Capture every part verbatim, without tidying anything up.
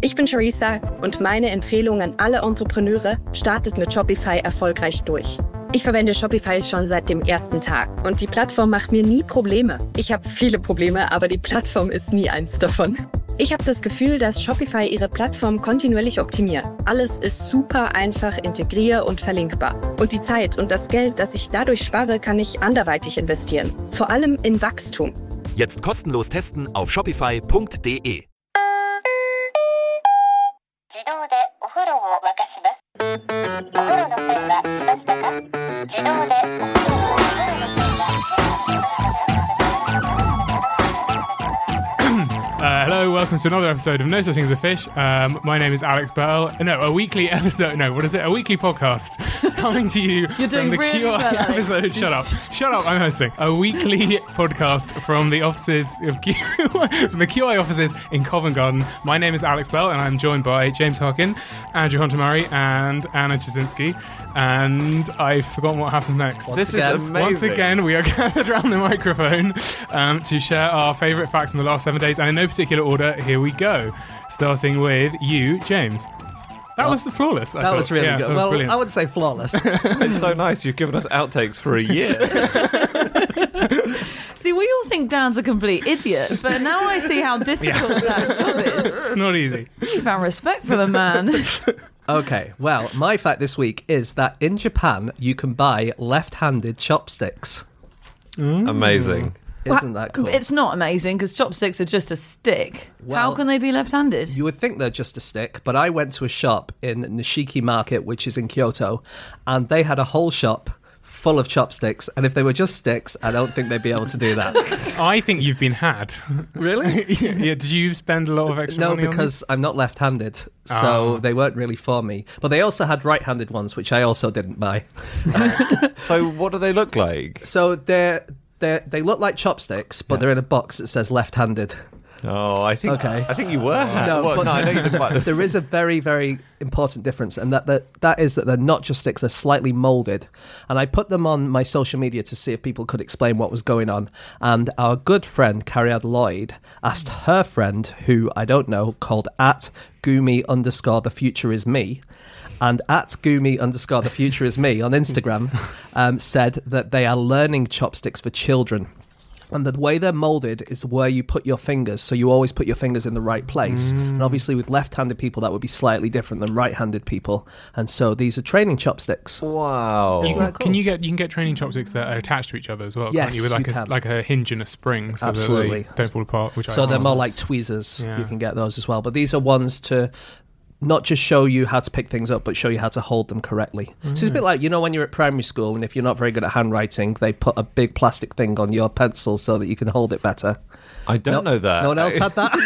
Ich bin Charissa und meine Empfehlung an alle Entrepreneure: startet mit Shopify erfolgreich durch. Ich verwende Shopify schon seit dem ersten Tag und die Plattform macht mir nie Probleme. Ich habe viele Probleme, aber die Plattform ist nie eins davon. Ich habe das Gefühl, dass Shopify ihre Plattform kontinuierlich optimiert. Alles ist super einfach integrier- und verlinkbar. Und die Zeit und das Geld, das ich dadurch spare, kann ich anderweitig investieren. Vor allem in Wachstum. Jetzt kostenlos testen auf shopify punkt de. Uh, hello, welcome to another episode of No Such Thing as a Fish. Um, my name is Alex Bell. No, a weekly episode. No, what is it? A weekly podcast coming to you You're doing from the really Q I well, Alex. episode. Shut up, shut up. I'm hosting a weekly podcast from the offices of Q, from the Q I offices in Covent Garden. My name is Alex Bell, and I'm joined by James Harkin, Andrew Hunter-Murray, and Anna Jasinski. And I've forgotten what happens next. Once this again. is amazing. Once again, we are gathered around the microphone um, to share our favourite facts from the last seven days, and in no particular order, here we go. Starting with you, James. That well, was the flawless. I that thought. was really yeah, good. Was well, brilliant. I would say flawless. It's so nice. You've given us outtakes for a year. See, we all think Dan's a complete idiot, but now I see how difficult yeah. that job is. It's not easy. You found respect for the man. Okay, well, my fact this week is that in Japan, you can buy left-handed chopsticks. Mm. Amazing. Isn't that cool? It's not amazing because chopsticks are just a stick. Well, how can they be left-handed? You would think they're just a stick, but I went to a shop in Nishiki Market, which is in Kyoto, and they had a whole shop full of chopsticks, and if they were just sticks, I don't think they'd be able to do that. I think you've been had. Really? yeah, yeah. Did you spend a lot of extra no, money on them? No, because I'm not left-handed, so oh. they weren't really for me. But they also had right-handed ones, which I also didn't buy. So what do they look like? So they're, they're, they look like chopsticks, but yeah. they're in a box that says left-handed. Oh, I think okay. I think you were. No, well, but no, I know you didn't buy them. There is a very, very important difference, and that, that that is that they're not just sticks; they're slightly molded. And I put them on my social media to see if people could explain what was going on. And our good friend Cariad Lloyd asked her friend, who I don't know, called at Gumi underscore the future is me. And at Gumi underscore the future is me on Instagram um, said that they are learning chopsticks for children. And the way they're molded is where you put your fingers, so you always put your fingers in the right place. Mm. And obviously with left-handed people, that would be slightly different than right-handed people. And so these are training chopsticks. Wow. You can, cool? can you get you can get training chopsticks that are attached to each other as well? Yes, can't you? With like you a can. like a hinge and a spring, so Absolutely. that they don't fall apart. Which so I they're can't. more like tweezers. Yeah. You can get those as well. But these are ones to not just show you how to pick things up, but show you how to hold them correctly. Mm. So it's a bit like, you know, when you're at primary school and if you're not very good at handwriting, they put a big plastic thing on your pencil so that you can hold it better. I don't no, know that. No one else had that?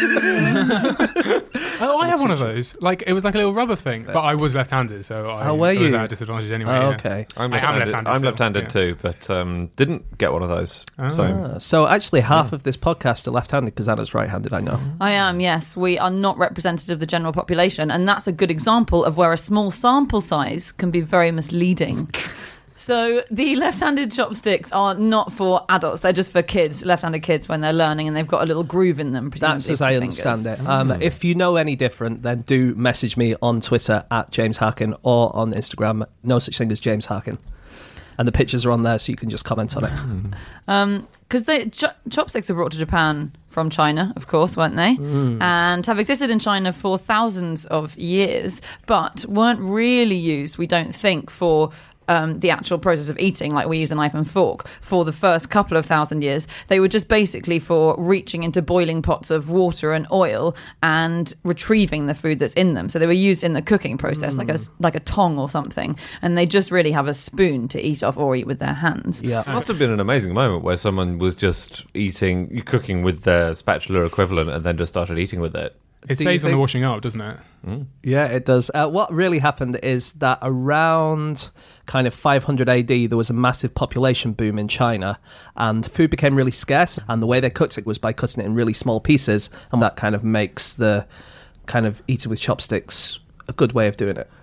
Oh, I have one of those. Like, it was like a little rubber thing, but I was left-handed, so I, oh, were I was you? at a disadvantage anyway. Oh, yeah. okay. I'm I am left-handed, left-handed, I'm still, left-handed yeah. too, but um, didn't get one of those. Oh. So. Ah, so actually half of this podcast are left-handed because Anna's right-handed, I know. I am, yes. We are not representative of the general population, and that's a good example of where a small sample size can be very misleading. So the left-handed chopsticks are not for adults. They're just for kids, left-handed kids when they're learning, and they've got a little groove in them. That's as I understand it. Um, mm. If you know any different, then do message me on Twitter at James Harkin or on Instagram, no such thing as James Harkin. And the pictures are on there, so you can just comment on it. Um, because the ch- chopsticks were brought to Japan from China, of course, weren't they? Mm. And have existed in China for thousands of years, but weren't really used, we don't think, for Um, the actual process of eating, like we use a knife and fork, for the first couple of thousand years. They were just basically for reaching into boiling pots of water and oil and retrieving the food that's in them. So they were used in the cooking process, mm. like a like a tong or something. And they just really have a spoon to eat off or eat with their hands. Yeah, it must have been an amazing moment where someone was just eating, cooking with their spatula equivalent, and then just started eating with it. It Do saves on think... the washing up, doesn't it? Mm. Yeah, it does. Uh, what really happened is that around kind of five hundred A D, there was a massive population boom in China, and food became really scarce. And the way they cooked it was by cutting it in really small pieces, and that kind of makes the kind of eating with chopsticks a good way of doing it.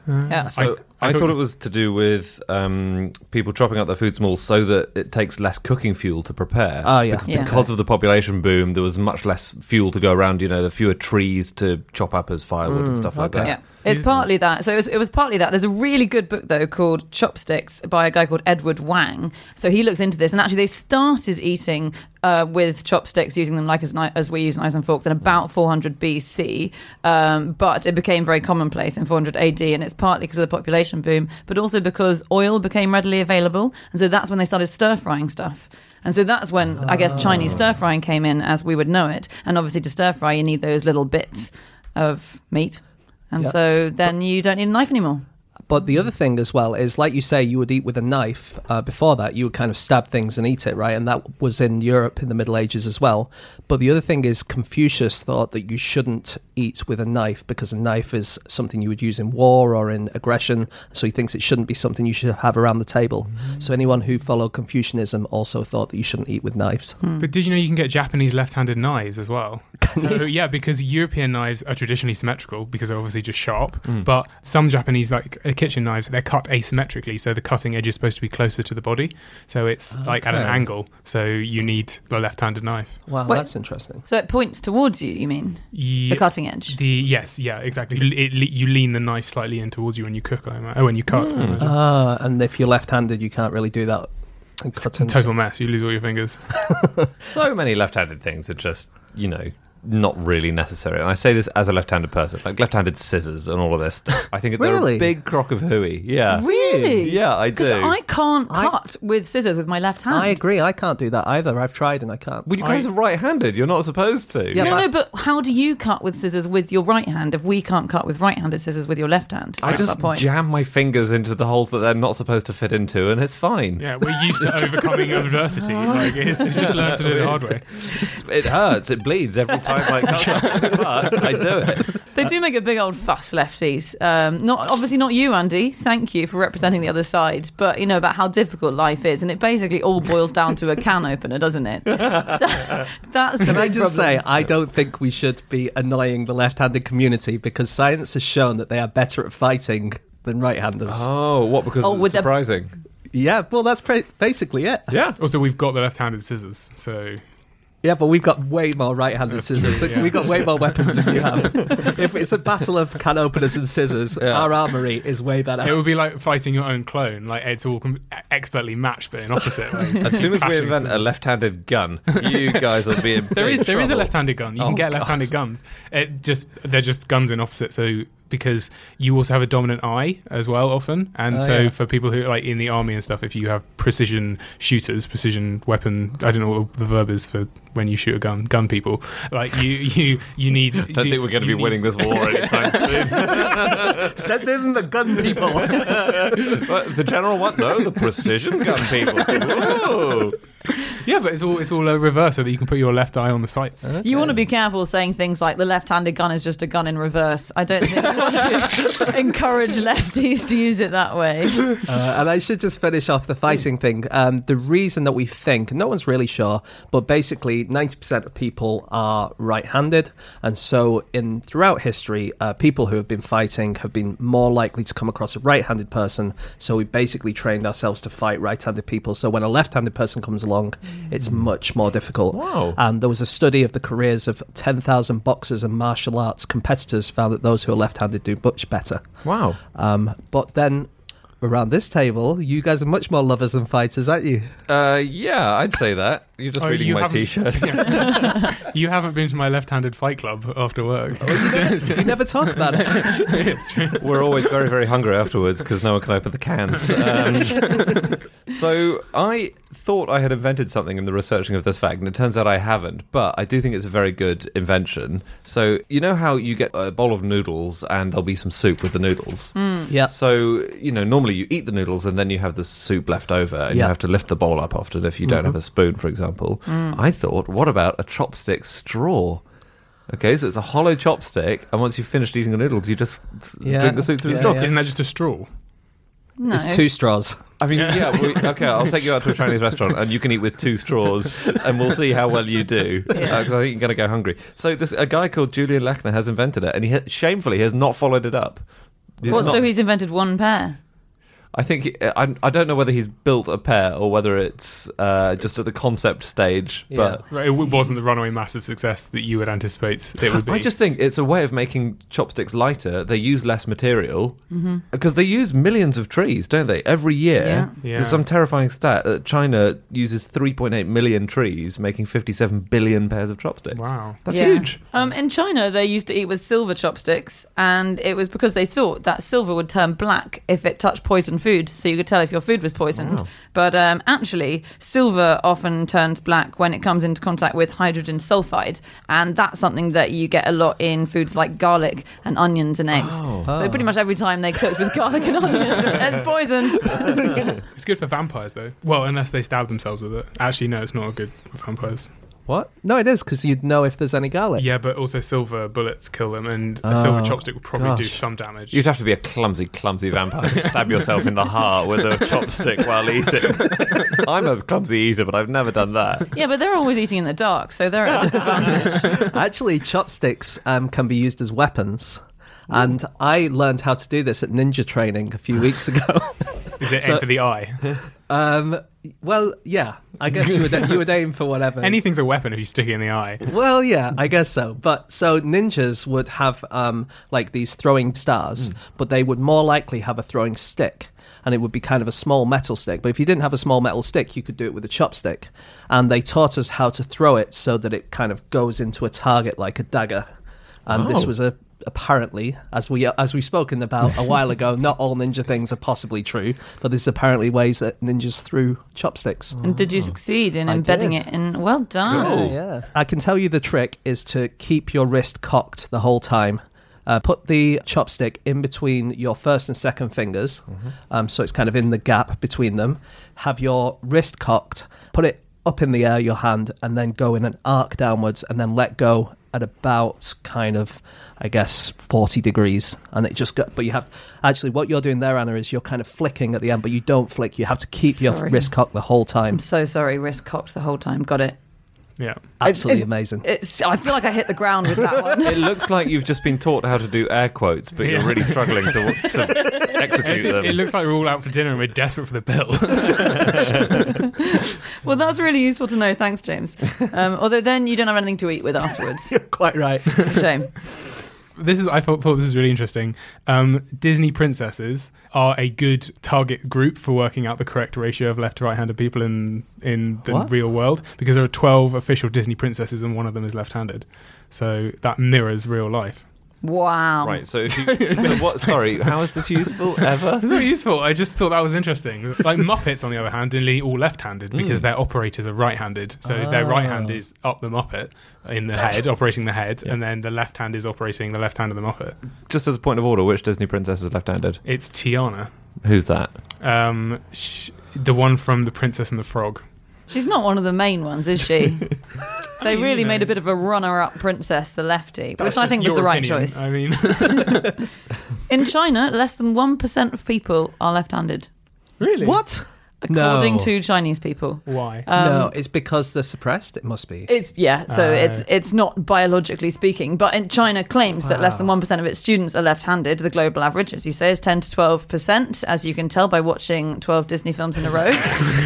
Yeah. So I- I I, thought- thought it was to do with um, people chopping up their food small so that it takes less cooking fuel to prepare. Oh, yeah. Because, Yeah. because of the population boom, there was much less fuel to go around. You know, there were fewer trees to chop up as firewood and stuff like okay. that. Yeah, it's partly that. So it was, it was partly that. There's a really good book, though, called Chopsticks by a guy called Edward Wang. So he looks into this. And actually, they started eating uh, with chopsticks, using them like as, ni- as we use knives and forks in about four hundred B C. Um, but it became very commonplace in four hundred A D. And it's partly because of the population boom, but also because oil became readily available. And so that's when they started stir-frying stuff. And so that's when, I guess, Chinese stir-frying came in as we would know it. And obviously to stir-fry, you need those little bits of meat. And Yeah. so then you don't need a knife anymore. But the other thing as well is, like you say, you would eat with a knife. Uh, before that, you would kind of stab things and eat it, right? And that was in Europe in the Middle Ages as well. But the other thing is, Confucius thought that you shouldn't eat with a knife because a knife is something you would use in war or in aggression. So he thinks it shouldn't be something you should have around the table. Mm. So anyone who followed Confucianism also thought that you shouldn't eat with knives. Mm. But did you know you can get Japanese left-handed knives as well? So yeah, because European knives are traditionally symmetrical because they're obviously just sharp. Mm. But some Japanese like uh, kitchen knives, they're cut asymmetrically, so the cutting edge is supposed to be closer to the body. So it's like at an Okay. angle. So you need the left-handed knife. Wow, Wait. that's interesting. So it points towards you, you mean? Ye- The cutting edge. The yes, yeah, exactly. It, it, you lean the knife slightly in towards you when you cook. I imagine. Oh, when you cut. I imagine. Ah, and if you're left-handed, you can't really do that. And It's cut a into- total mess. You lose all your fingers. So many left-handed things are just, you know, not really necessary. And I say this as a left-handed person, like left-handed scissors and all of this stuff. I think they're Really? a big crock of hooey. Yeah. Really? Yeah, I Because do. I can't I- cut with scissors with my left hand. I agree. I can't do that either. I've tried and I can't. Well, you guys I- are right-handed. You're not supposed to. Yeah, no, but- no, but how do you cut with scissors with your right hand if we can't cut with right-handed scissors with your left hand? I That's just that point. jam my fingers into the holes that they're not supposed to fit into, and it's fine. Yeah, we're used to overcoming adversity. Like, it's just learn to do it the hard way. It hurts. It bleeds every time I cut it, but I do it. They do make a big old fuss, lefties. Um, not obviously not you, Andy. Thank you for representing the other side. But you know about how difficult life is, and it basically all boils down to a can opener, doesn't it? That's the Can I big just problem. say, I don't think we should be annoying the left-handed community because science has shown that they are better at fighting than right-handers. Oh, what? Because Oh, it's with the- surprising. Yeah, well, that's pre- basically it. Yeah. Also, we've got the left-handed scissors, so Yeah, but we've got way more right-handed scissors. true, yeah. We've got way more weapons than you have. If it's a battle of can openers and scissors, Yeah. our armory is way better. it would be like fighting your own clone. Like it's all com- expertly matched, but in opposite ways. As soon as we Clashing invent a scissors. left-handed gun, you guys will be in There big is there is a trouble. left-handed gun. You Oh, can get God. left-handed guns. It just they're just guns in opposite. So because you also have a dominant eye as well often, and Oh, so yeah. for people who like in the army and stuff, if you have precision shooters, precision weapon, I don't know what the verb is for when you shoot a gun, gun people. Like you you you need. I don't think we're going to be winning this war anytime soon. Send in the gun people. But the general what? No, the precision gun people. Whoa. Yeah, but it's all it's all a reverse, so that you can put your left eye on the sights. You want to be careful saying things like the left-handed gun is just a gun in reverse. I don't think we want to encourage lefties to use it that way. Uh, and I should just finish off the fighting thing. Um, the reason that we think, no one's really sure, but basically ninety percent of people are right-handed. And so in throughout history, uh, people who have been fighting have been more likely to come across a right-handed person. So we basically trained ourselves to fight right-handed people. So when a left-handed person comes along, it's much more difficult. Wow. And there was a study of the careers of ten thousand boxers and martial arts competitors found that those who are left-handed do much better. Wow. Um, but then around this table, you guys are much more lovers than fighters, aren't you? Uh, yeah, I'd say that. You're just Oh, reading you my haven't- T-shirt. Yeah. You haven't been to my left-handed fight club after work. You never talk about it. It's true. We're always very, very hungry afterwards because no one can open the cans. Um, so I thought I had invented something in the researching of this fact, and it turns out I haven't. But I do think it's a very good invention. So you know how you get a bowl of noodles and there'll be some soup with the noodles? Yeah. So, you know, normally you eat the noodles and then you have the soup left over and Yeah. you have to lift the bowl up often if you don't have a spoon, for example. I thought, what about a chopstick straw? Okay, so it's a hollow chopstick, and once you've finished eating the noodles, you just s- Yeah. drink the soup through Yeah, the straw. yeah. Isn't that just a straw? No. It's two straws. I mean, yeah, we, okay, I'll take you out to a Chinese restaurant and you can eat with two straws and we'll see how well you do, because Yeah. I think you're going to go hungry. So this a guy called Julian Lechner has invented it, and he ha- shamefully has not followed it up. He's What, not- so he's invented one pair? I think I, I don't know whether he's built a pair or whether it's uh, just at the concept stage. Yeah. But Right, it w- wasn't the runaway massive success that you would anticipate it would be. I just think it's a way of making chopsticks lighter. They use less material Mm-hmm. because they use millions of trees, don't they? Every year, Yeah. Yeah. there's some terrifying stat that China uses three point eight million trees, making fifty-seven billion pairs of chopsticks. Wow. That's Yeah. huge. Um, in China, they used to eat with silver chopsticks, and it was because they thought that silver would turn black if it touched poisoned food, so you could tell if your food was poisoned. Wow. But um, actually, silver often turns black when it comes into contact with hydrogen sulfide, and that's something that you get a lot in foods like garlic and onions and eggs. Oh. So pretty much every time they cook with garlic and onions, it's poisoned. It's good for vampires, though. Well, unless they stab themselves with it. Actually, no, it's not good for vampires. What? No, it is, because you'd know if there's any garlic. Yeah, but also silver bullets kill them, and a Oh, silver chopstick would probably do gosh. some damage. You'd have to be a clumsy, clumsy vampire to stab yourself in the heart with a chopstick while eating. I'm a clumsy eater, but I've never done that. Yeah, but they're always eating in the dark, so they're at a disadvantage. Actually, chopsticks um, can be used as weapons. And I learned how to do this at ninja training a few weeks ago. Is it So- aim for the eye? um, well, yeah, I guess you would, you would aim for whatever. Anything's a weapon if you stick it in the eye. Well, yeah, I guess so. But so ninjas would have um, like these throwing stars, but they would more likely have a throwing stick. And it would be kind of a small metal stick. But if you didn't have a small metal stick, you could do it with a chopstick. And they taught us how to throw it so that it kind of goes into a target like a dagger. And this Oh. was a apparently, as we as we've spoken about a while ago, not all ninja things are possibly true, but there's apparently ways that ninjas threw chopsticks. And did you succeed in I embedding did. it in? Well done. Cool. Yeah, yeah. I can tell you the trick is to keep your wrist cocked the whole time. Uh, put the chopstick in between your first and second fingers, um, so it's kind of in the gap between them. Have your wrist cocked, put it up in the air, your hand, and then go in an arc downwards, and then let go at about kind of, I guess, forty degrees. And it just go, but you have, actually what you're doing there, Anna, is you're kind of flicking at the end, but you don't flick. You have to keep your Sorry. wrist cocked the whole time. I'm so sorry, wrist cocked the whole time. Got it. Yeah. Absolutely It's- amazing. It's. I feel like I hit the ground with that one. It looks like you've just been taught how to do air quotes, but you're Yeah. really struggling to, to execute Actually, them. it looks like we're all out for dinner and we're desperate for the bill. Well, that's really useful to know. Thanks, James. Um, although then you don't have anything to eat with afterwards. Quite right. Shame. This is I thought, thought this was really interesting. Um, Disney princesses are a good target group for working out the correct ratio of left to right-handed people in in the What? real world, because there are twelve official Disney princesses and one of them is left-handed. So that mirrors real life. Wow. Right, so, if you, so what? Sorry, how is this useful ever? It's not useful. I just thought that was interesting. Like Muppets, on the other hand, are nearly all left-handed because their operators are right-handed. So their right hand Oh. is up the Muppet in the head, operating the head, and then the left hand is operating the left hand of the Muppet. Just as a point of order, which Disney princess is left-handed? It's Tiana, Who's that? um, sh- the one from The Princess and the Frog. She's not one of the main ones, is she? They mean, really you know. made a bit of a runner-up princess, the lefty, which That's I just think was your the right opinion. choice. I mean, In China, less than one percent of people are left-handed, really? What? according No. to Chinese people. Why? Um, no, it's because they're suppressed. It must be. It's yeah, so Uh, it's it's not biologically speaking, but in China claims that less than one percent of its students are left-handed. The global average, as you say, is ten to twelve percent, as you can tell by watching twelve Disney films in a row.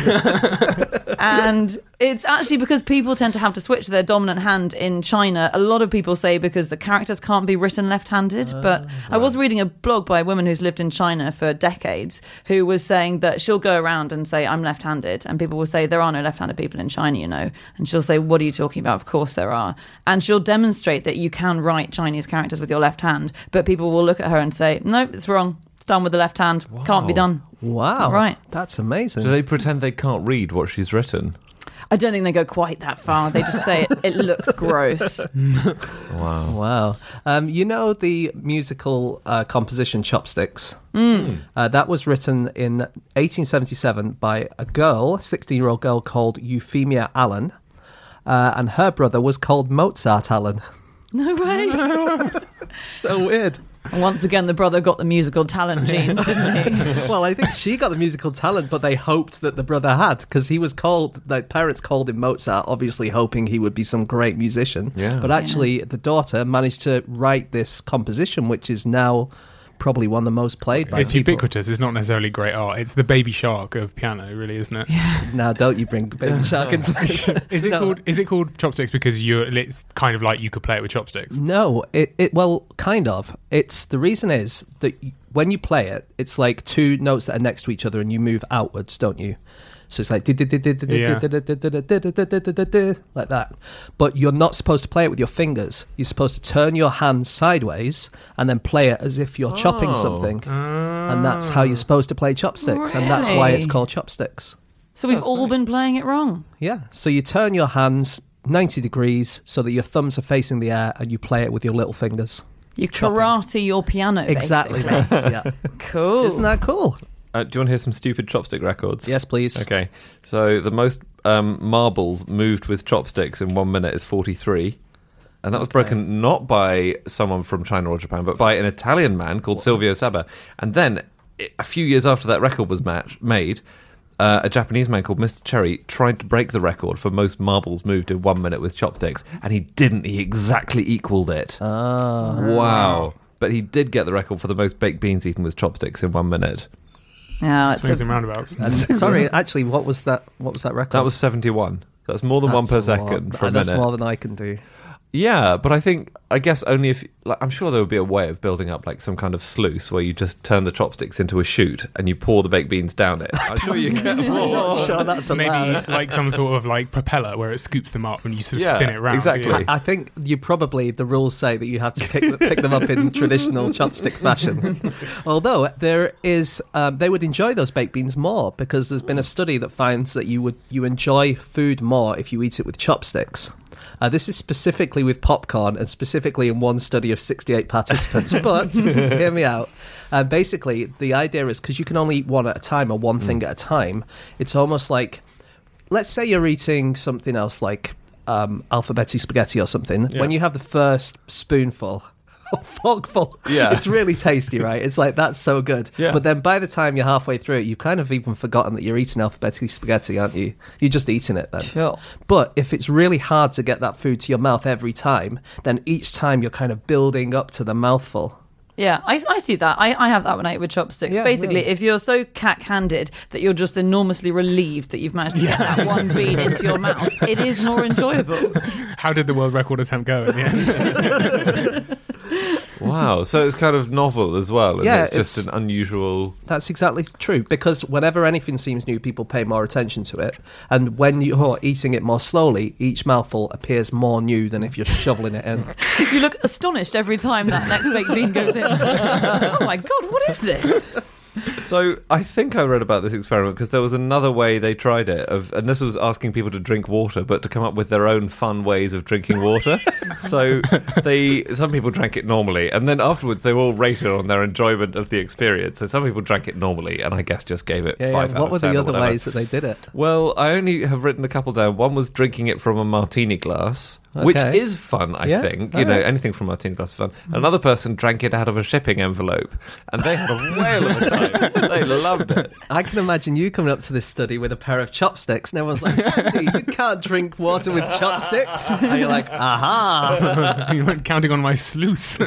And it's actually because people tend to have to switch their dominant hand in China. A lot of people say because the characters can't be written left-handed. But I was reading a blog by a woman who's lived in China for decades, who was saying that she'll go around and say, I'm left-handed. And people will say, there are no left-handed people in China, you know. And she'll say, what are you talking about? Of course there are. And she'll demonstrate that you can write Chinese characters with your left hand. But people will look at her and say, no, it's wrong. It's done with the left hand. Can't be done. Wow. Right. That's amazing. Do they pretend they can't read what she's written? I don't think they go quite that far. They just say it, it looks gross. Wow. Wow. Um, you know the musical uh, composition Chopsticks? Mm. Uh, that was written in eighteen seventy-seven by a girl, a sixteen-year-old girl called Euphemia Allen, uh, and her brother was called Mozart Allen. No way. So weird. And once again, the brother got the musical talent genes, didn't he? Well, I think she got the musical talent, but they hoped that the brother had, because he was called, the parents called him Mozart, obviously hoping he would be some great musician. Yeah. But actually, the daughter managed to write this composition, which is now probably one of the most played by It's people. ubiquitous. It's not necessarily great art. It's the Baby Shark of piano, really, isn't it? Now, don't you bring Baby Shark into this. Is it No. called? Is it called chopsticks because you're? It's kind of like you could play it with chopsticks. No, it, it well, kind of. It's the reason is that y- when you play it, it's like two notes that are next to each other, and you move outwards, don't you? So it's like like that. But you're not supposed to play it with your fingers. You're supposed to turn your hand sideways and then play it as if you're chopping Oh. something. And that's how you're supposed to play chopsticks. And that's why it's Really? called chopsticks. So we've all been playing it wrong. Yeah. So you turn your hands ninety degrees so that your thumbs are facing the air and you play it with your little fingers. You Chopping. karate your piano. Exactly basically. that. Yeah. Cool. Isn't that cool? Uh, do you want to hear some stupid chopstick records? Yes, please. Okay. So the most um, marbles moved with chopsticks in one minute is forty-three. And that was broken not by someone from China or Japan, but by an Italian man called Silvio Saba. And then, i- a few years after that record was match- made, uh, a Japanese man called Mister Cherry tried to break the record for most marbles moved in one minute with chopsticks. And he didn't. He exactly equaled it. Ah. Wow. But he did get the record for the most baked beans eaten with chopsticks in one minute. Yeah, it's Swings a, and roundabouts. And sorry, actually, what was that? What was that record? That was seventy-one. That's more than one per That's a lot. second for a That's minute. more than I can do. Yeah, but I think, I guess only if, like, I'm sure there would be a way of building up like some kind of sluice where you just turn the chopsticks into a chute and you pour the baked beans down it. I'm sure you get more. Sure, that's Maybe allowed. like some sort of like propeller where it scoops them up and you sort of Yeah, spin it around. exactly. Yeah. I think you probably, the rules say that you have to pick, pick them up in traditional chopstick fashion. Although there is, um, they would enjoy those baked beans more because there's been a study that finds that you would you enjoy food more if you eat it with chopsticks. Uh, this is specifically with popcorn and specifically in one study of sixty-eight participants. But hear me out. Uh, basically, the idea is because you can only eat one at a time or one thing at a time, it's almost like, let's say you're eating something else like um, alphabeti spaghetti or something. Yeah. When you have the first spoonful, or forkful, Yeah. it's really tasty, right? It's like, that's so good. Yeah. But then by the time you're halfway through it, you've kind of even forgotten that you're eating alphabeti spaghetti, aren't you? You're just eating it then. sure. But if it's really hard to get that food to your mouth every time, then each time you're kind of building up to the mouthful. Yeah, I, I see that. I, I have that when I eat with chopsticks. Yeah, Basically, really. if you're so cack-handed that you're just enormously relieved that you've managed to get that one bean into your mouth, it is more enjoyable. How did the world record attempt go at the end? Wow. So it's kind of novel as well. And Yeah, it's just it's- an unusual. That's exactly true, because whenever anything seems new, people pay more attention to it. And when you're eating it more slowly, each mouthful appears more new than if you're shoveling it in. You look astonished every time that next baked bean goes in. Oh my God, what is this? So I think I read about this experiment because there was another way they tried it, of, and this was asking people to drink water, but to come up with their own fun ways of drinking water. So they, some people drank it normally, and then afterwards they were all rated on their enjoyment of the experience. So some people drank it normally, and I guess just gave it Yeah, five yeah. out What of were ten the or other whatever. ways that they did it? Well, I only have written a couple down. One was drinking it from a martini glass, which Okay. is fun, I Yeah, think. You all know, right. anything from a martini glass is fun. Another person drank it out of a shipping envelope, and they had a whale of a time. They loved it. I can imagine you coming up to this study with a pair of chopsticks, and everyone's like, Andy, you can't drink water with chopsticks. And you're like, aha. You weren't counting on my sluice.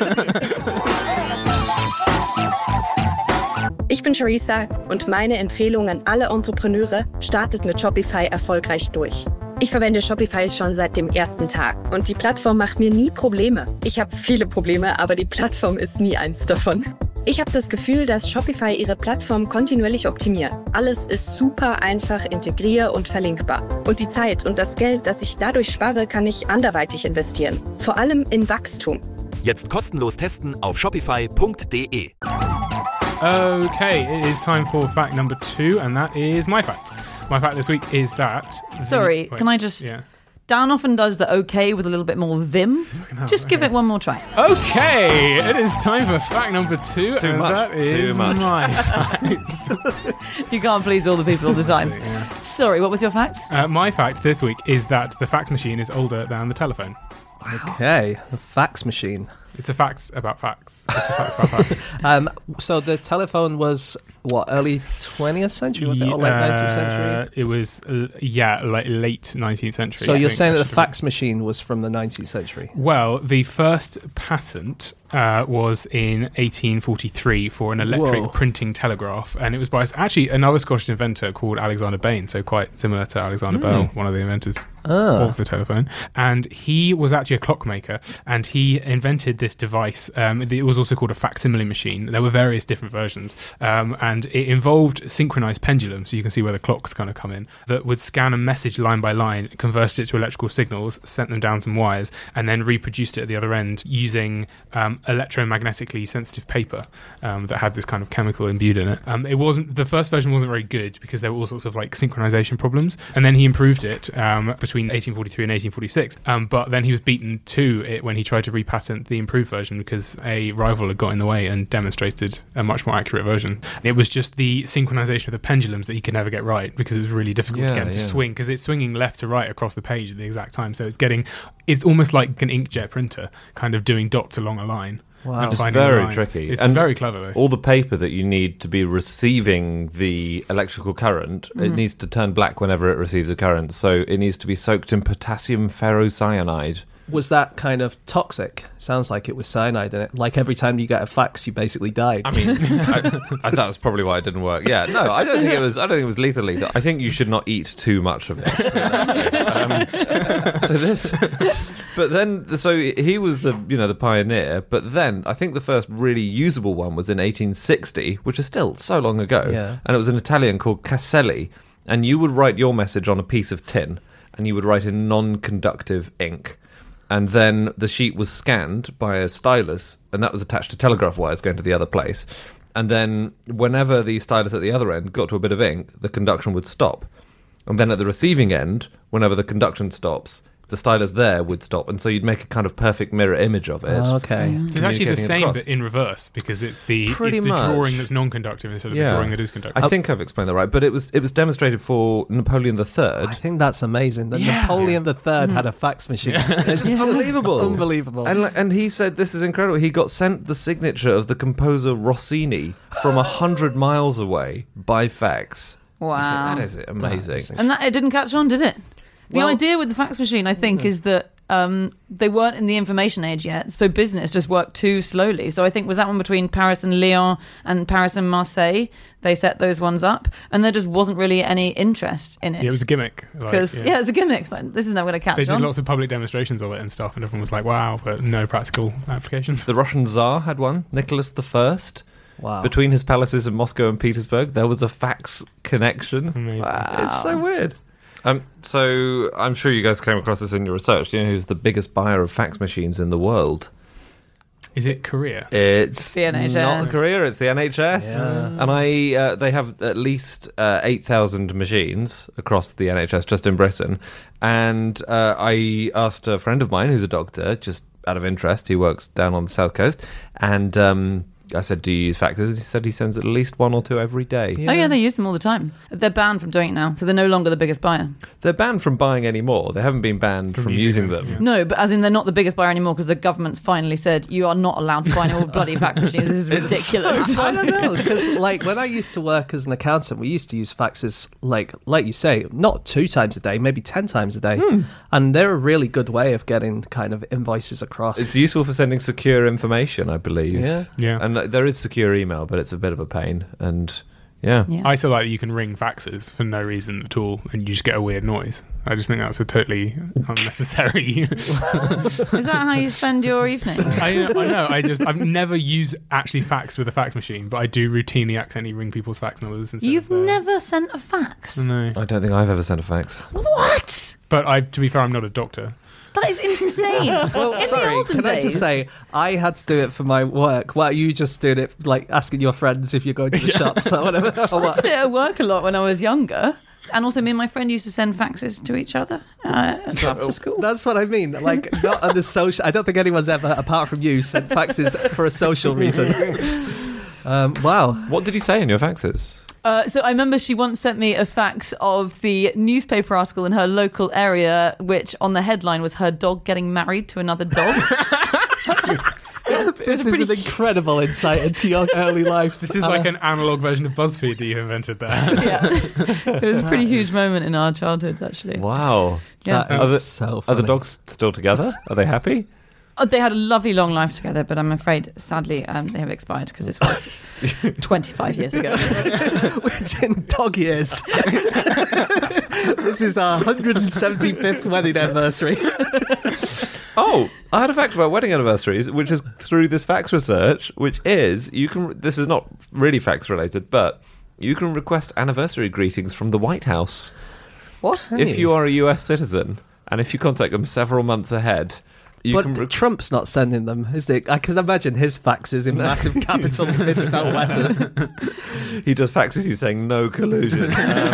Ich bin Charissa und meine Empfehlung an alle Entrepreneure, startet mit Shopify erfolgreich durch. Ich verwende Shopify schon seit dem ersten Tag und die Plattform macht mir nie Probleme. Ich habe viele Probleme, aber die Plattform ist nie eins davon. Ich habe das Gefühl, dass Shopify ihre Plattform kontinuierlich optimiert. Alles ist super einfach integrier- und verlinkbar. Und die Zeit und das Geld, das ich dadurch spare, kann ich anderweitig investieren. Vor allem in Wachstum. Jetzt kostenlos testen auf shopify punkt de. Okay, it is time for fact number two, and that is my fact. My fact this week is that. Sorry, Wait, can I just... Yeah. Dan often does the okay with a little bit more vim. Just give it one more try. Okay, it is time for fact number two, Too and much, that is too much. my fact. You can't please all the people all the time. Yeah. Sorry, what was your fact? Uh, my fact this week is that the fax machine is older than the telephone. Okay, the fax machine. It's a fact about facts. It's a fact about facts. Um, so the telephone was what, early twentieth century? Was it or late nineteenth century? Uh, it was, uh, yeah, like late nineteenth century. So I you're think saying that the should have fax machine was from the nineteenth century? been. Well, the first patent uh, was in eighteen forty-three for an electric Whoa. printing telegraph, and it was by actually another Scottish inventor called Alexander Bain, so quite similar to Alexander Bell, one of the inventors Oh. of the telephone. And he was actually a clockmaker, and he invented this device. Um, it was also called a facsimile machine. There were various different versions, um, and it involved synchronized pendulums, so you can see where the clocks kind of come in, that would scan a message line by line, converted it to electrical signals, sent them down some wires, and then reproduced it at the other end using um, electromagnetically sensitive paper um, that had this kind of chemical imbued in it. Um, it wasn't the first version wasn't very good because there were all sorts of like synchronization problems, and then he improved it um, between eighteen forty-three and eighteen forty-six. Um, but then he was beaten to it when he tried to repatent the improved version because a rival had got in the way and demonstrated a much more accurate version. It was just the synchronization of the pendulums that he could never get right because it was really difficult Yeah, to get him to yeah. swing because it's swinging left to right across the page at the exact time. So it's getting, it's almost like an inkjet printer kind of doing dots along a line. Wow. and It's finding the very line. tricky. It's And very clever though. All the paper that you need to be receiving the electrical current, it needs to turn black whenever it receives a current. So it needs to be soaked in potassium ferrocyanide. Was that kind of toxic? Sounds like it was cyanide in it. Like every time you get a fax, you basically died. I mean, I, I, that was probably why it didn't work. Yeah, no, I don't think it was. I don't think it was lethal either. I think you should not eat too much of it. um, so this, but then, so he was the you know the pioneer. But then I think the first really usable one was in eighteen sixty, which is still so long ago. Yeah. And it was an Italian called Caselli, and you would write your message on a piece of tin, and you would write in non-conductive ink. And then the sheet was scanned by a stylus, and that was attached to telegraph wires going to the other place. And then whenever the stylus at the other end got to a bit of ink, the conduction would stop. And then at the receiving end, whenever the conduction stops, the stylus there would stop. And so you'd make a kind of perfect mirror image of it. Oh, okay. So it's actually the communicating same across. but in reverse because it's the, Pretty it's the much. drawing that's non-conductive instead of Yeah. the drawing that is conductive. I think I've explained that right, but it was it was demonstrated for Napoleon the Third. I think that's amazing that Yeah. Napoleon the Third had a fax machine. It's just Unbelievable. Unbelievable. And, and he said, this is incredible, he got sent the signature of the composer Rossini from a hundred miles away by fax. Wow. That is amazing. And that it didn't catch on, did it? The Well- idea with the fax machine, I think, is that um, they weren't in the information age yet, so business just worked too slowly. So I think was that one between Paris and Lyon and Paris and Marseille. They set those ones up, and there just wasn't really any interest in it. Yeah, it was a gimmick. like, because yeah. it's a gimmick. It's like, this is not going to catch They did on. lots of public demonstrations of it and stuff, and everyone was like, wow, but no practical applications. The Russian Tsar had one, Nicholas the First. Wow. Between his palaces in Moscow and Petersburg, there was a fax connection. Amazing. It's so weird. Um, so I'm sure you guys came across this in your research. Do you know who's the biggest buyer of fax machines in the world? Is it Korea? It's The N H S. not Korea. It's the N H S, Yeah. and I uh, they have at least uh, eight thousand machines across the N H S just in Britain. And uh, I asked a friend of mine who's a doctor, just out of interest. He works down on the south coast, and um, I said, "Do you use faxes?" He said he sends at least one or two every day. Oh yeah, they use them all the time. They're banned from doing it now, so they're no longer the biggest buyer. They're banned from buying any more. They haven't been banned from, From using, using them. them, yeah. No, but as in they're not the biggest buyer anymore because the government's finally said you are not allowed to buy any more bloody fax machines. This is ridiculous. I don't know, because like when I used to work as an accountant, we used to use faxes like like you say, not two times a day, maybe ten times a day, and they're a really good way of getting kind of invoices across. It's useful for sending secure information, I believe. Yeah. Yeah. And uh, there is secure email, but it's a bit of a pain. And yeah. Yeah. I feel like you can ring faxes for no reason at all and you just get a weird noise. I just think that's a totally unnecessary. Is that how you spend your evening? I, I know. I just I've never used actually fax with a fax machine, but I do routinely accidentally ring people's fax numbers. Instead You've of, uh, never sent a fax? No. I don't think I've ever sent a fax. What? But I, to be fair, I'm not a doctor. That is insane. Well, In sorry, the olden can days, I just say, I had to do it for my work. Well, you just doing it, like asking your friends if you're going to the shops or whatever. Or I what? did it at work a lot when I was younger. And also, me and my friend used to send faxes to each other uh, after school. That's what I mean. Like, not on the social. I don't think anyone's ever, apart from you, sent faxes for a social reason. Um, wow. What did you say in your faxes? Uh, so I remember she once sent me a fax of the newspaper article in her local area, which on the headline was her dog getting married to another dog. This is an incredible insight into your early life. This is like an analog version of BuzzFeed that you invented there. Yeah, it was a pretty huge moment in our childhoods, actually. Wow. Yeah. That is Are the, so Are funny. the dogs still together? Are they happy? Oh, they had a lovely long life together, but I'm afraid, sadly, um, they have expired because this was twenty-five years ago. Which in dog years. This is our one hundred seventy-fifth wedding anniversary. Oh, I had a fact about wedding anniversaries, which is through this facts research, which is, you can, this is not really facts related, but you can request anniversary greetings from the White House. What? If you are a U S citizen, and if you contact them several months ahead, you but can... Re- Trump's not sending them, is it? I can imagine his faxes in massive capital misspelled letters. He does faxes you saying no collusion.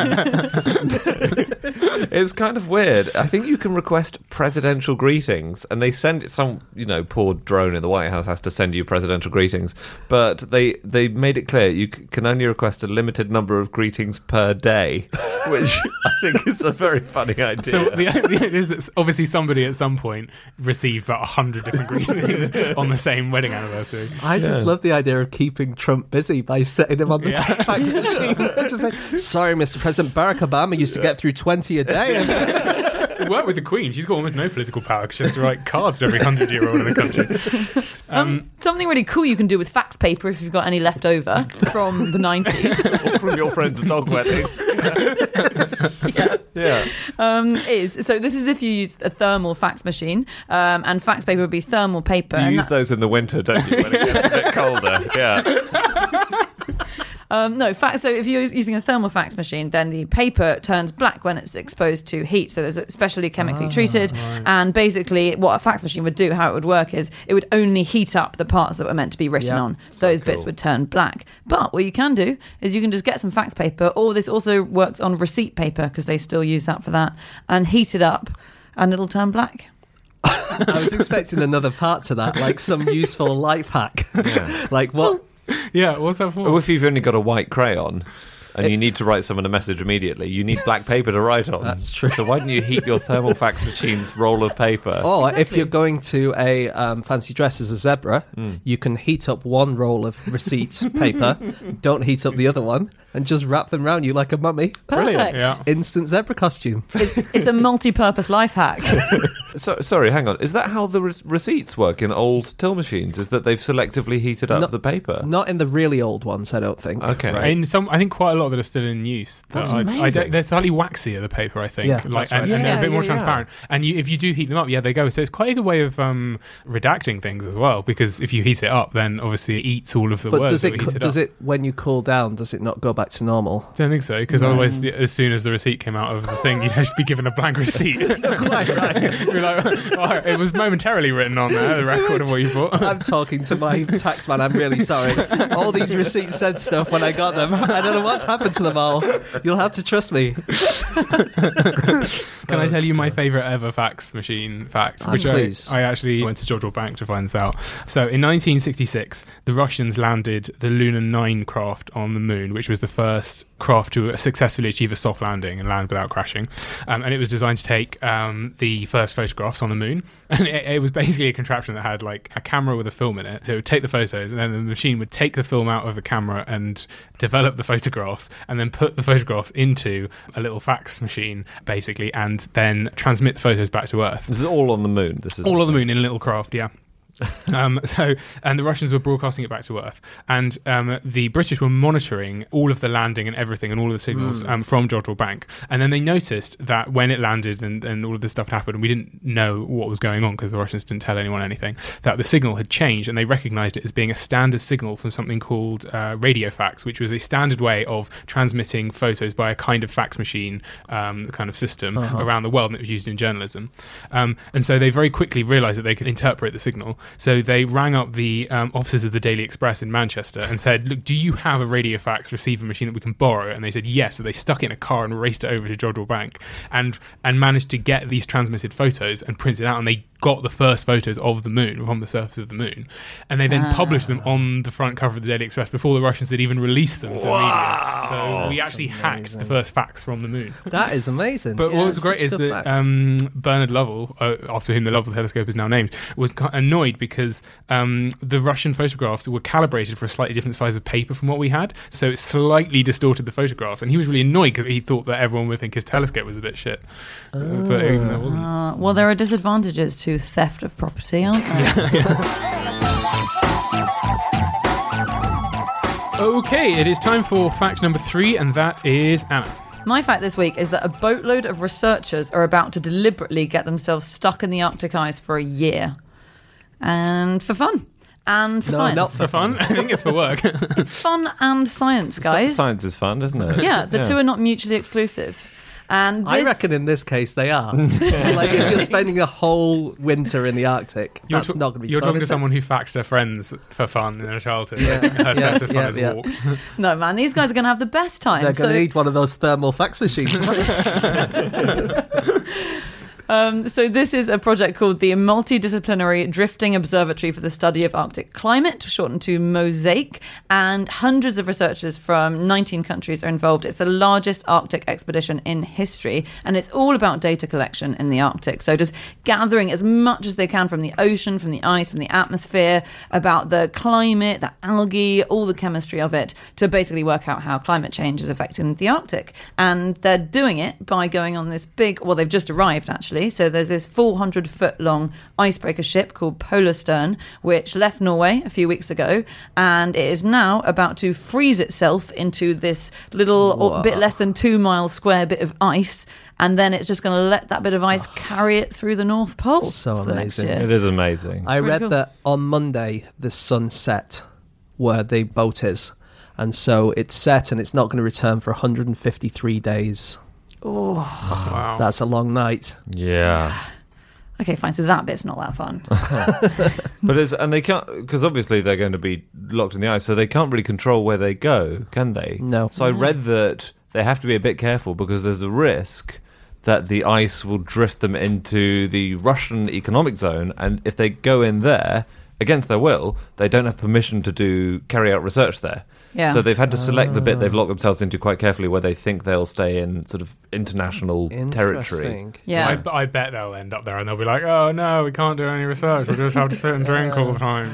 Um, it's kind of weird. I think you can request presidential greetings, and they send it. Some, you know, poor drone in the White House has to send you presidential greetings, but they they made it clear you c- can only request a limited number of greetings per day, which I think is a very funny idea. So the, the idea is that obviously somebody at some point received about a hundred different greetings on the same wedding anniversary. I just Yeah. love the idea of keeping Trump busy by setting him on the Yeah. fax machine. Just like, sorry, Mister President, Barack Obama used to get through twenty a day. It worked with the Queen. She's got almost no political power because she has to write cards to every hundred-year-old in the country. Um, something really cool you can do with fax paper if you've got any left over from the nineties. Or from your friend's dog wedding. Yeah. Yeah. Um, is so this is if you use a thermal fax machine, um, and fax paper would be thermal paper. You and use that- those in the winter, don't you, when it gets a bit colder? Yeah. Um, no, fax. So if you're using a thermal fax machine, then the paper turns black when it's exposed to heat. So there's a specially chemically treated, and basically what a fax machine would do, how it would work is it would only heat up the parts that were meant to be written Yeah. on. Those bits cool. would turn black. But what you can do is you can just get some fax paper, or this also works on receipt paper because they still use that for that, and heat it up, and it'll turn black. I was expecting another part to that, like some useful life hack. Yeah. Like what? Yeah, what's that for? Or if you've only got a white crayon and you need to write someone a message immediately, you need black paper to write on. That's true. So why don't you heat your thermal fax machine's roll of paper? Or if you're going to a um, fancy dress as a zebra, you can heat up one roll of receipt paper, don't heat up the other one, and just wrap them around you like a mummy. Perfect. Yeah. Instant zebra costume. It's, it's a multi-purpose life hack. So, sorry, hang on. Is that how the re- receipts work in old till machines? Is that they've selectively heated up No- the paper? Not in the really old ones, I don't think. Okay. Right? In some, I think quite a lot that are still in use. That's I, I amazing. don't, they're slightly waxier, the paper, I think, Yeah, like, that's right. and, and they're a Yeah, bit more yeah, yeah. transparent. And you, if you do heat them up, yeah, they go. So it's quite a good way of um, redacting things as well, because if you heat it up, then obviously it eats all of the But words does that it, were heated does up. it, when you cool down, does it not go back to normal? I don't think so, because otherwise, the- as soon as the receipt came out of the thing, you'd just be given a blank receipt. Right, right. You're like, oh, it was momentarily written on there, the record of what you bought. I'm talking to my tax man. I'm really sorry. All these receipts said stuff when I got them. I don't know what's happened to them all. You'll have to trust me. Can I tell you my favourite ever fax machine fact? Oh, which I, please. I actually went to Jodrell Bank to find this out. So in nineteen sixty-six, the Russians landed the Luna nine craft on the moon, which was the first craft to successfully achieve a soft landing and land without crashing. Um, and it was designed to take um, the first photographs on the moon. And it, it was basically a contraption that had like a camera with a film in it. So it would take the photos, and then the machine would take the film out of the camera and develop the photographs, and then put the photographs into a little fax machine, basically, and then transmit the photos back to Earth. This is all on the moon. This is All on the moon in a little craft, yeah. um, so, and the Russians were broadcasting it back to Earth, and um, the British were monitoring all of the landing and everything, and all of the signals Mm. um, from Jodrell Bank. And then they noticed that when it landed and, and all of this stuff happened, and we didn't know what was going on because the Russians didn't tell anyone anything, that the signal had changed, and they recognised it as being a standard signal from something called uh, radio fax, which was a standard way of transmitting photos by a kind of fax machine um, kind of system Uh-huh. around the world, and it was used in journalism. Um, and so they very quickly realised that they could interpret the signal. So they rang up the um, offices of the Daily Express in Manchester and said, look, do you have a radio fax receiver machine that we can borrow? And they said yes. So they stuck it in a car and raced it over to Jodrell Bank and and managed to get these transmitted photos and print it out. And they got the first photos of the moon from the surface of the moon, and they then Ah. published them on the front cover of the Daily Express before the Russians had even released them to the media. So we actually hacked the first fax from the moon. That is amazing. But Yeah, what was it's great such is a good that fact. um, Bernard Lovell, uh, after whom the Lovell telescope is now named, was ki- annoyed annoyed because um, the Russian photographs were calibrated for a slightly different size of paper from what we had, so it slightly distorted the photographs, and he was really annoyed because he thought that everyone would think his telescope was a bit shit. Uh, but even though it wasn't. Uh, well, there are disadvantages to theft of property, aren't there? Okay, it is time for fact number three, and that is Anna. My fact this week is that a boatload of researchers are about to deliberately get themselves stuck in the Arctic ice for a year. And for fun. And for No, science. not For fun? I think it's for work. It's fun and science, guys. Science is fun, isn't it? Yeah, the two are not mutually exclusive. And I this- reckon in this case they are. Like if you're spending a whole winter in the Arctic, You're that's ta- not going to be You're fun, talking to is it? someone who faxed her friends for fun in her childhood. Yeah. Her sense of fun Yeah, is yeah. warped. No, man, these guys are going to have the best time. They're going to So- need one of those thermal fax machines. Um, so this is a project called the Multidisciplinary Drifting Observatory for the Study of Arctic Climate, shortened to MOSAIC, and hundreds of researchers from nineteen countries are involved. It's the largest Arctic expedition in history, and it's all about data collection in the Arctic. So just gathering as much as they can from the ocean, from the ice, from the atmosphere, about the climate, the algae, all the chemistry of it, to basically work out how climate change is affecting the Arctic. And they're doing it by going on this big, well, they've just arrived actually. So there's this four hundred foot long icebreaker ship called Polarstern, which left Norway a few weeks ago, and it is now about to freeze itself into this little or bit less than two miles square bit of ice, and then it's just going to let that bit of ice carry it through the North Pole. So for the next amazing. year. It is amazing. I really read cool. that on Monday the sun set where the boat is, and so it's set and it's not going to return for one hundred fifty-three days. Wow. That's a long night. Yeah. Okay, fine. So that bit's not that fun. But it's, and they can't, because obviously they're going to be locked in the ice, so they can't really control where they go, can they? No. So I read that they have to be a bit careful because there's a risk that the ice will drift them into the Russian economic zone, and if they go in there against their will, they don't have permission to do carry out research there. Yeah. So they've had to select the bit they've locked themselves into quite carefully, where they think they'll stay in sort of international territory. Interesting. Yeah. I, I bet they'll end up there and they'll be like, oh no, we can't do any research. We'll just have to sit and drink all the time.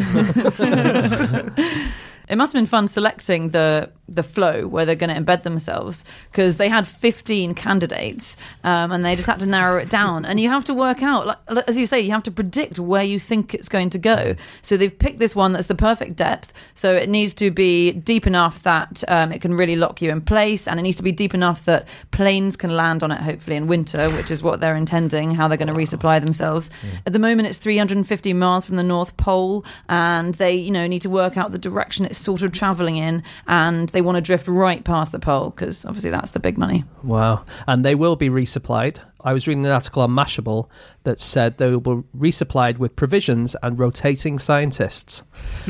It must have been fun selecting the the flow where they're going to embed themselves, because they had fifteen candidates um, and they just had to narrow it down. And you have to work out, like, as you say, you have to predict where you think it's going to go. So they've picked this one that's the perfect depth. So it needs to be deep enough that um, it can really lock you in place, and it needs to be deep enough that planes can land on it, hopefully in winter, which is what they're intending, how they're going to resupply themselves. Yeah. At the moment, it's three hundred fifty miles from the North Pole, and they, you know, need to work out the direction it's sort of travelling in, and they want to drift right past the pole because obviously that's the big money. Wow. And they will be resupplied. I was reading an article on Mashable that said they will be resupplied with provisions and rotating scientists.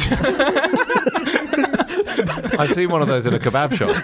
I've seen one of those in a kebab shop.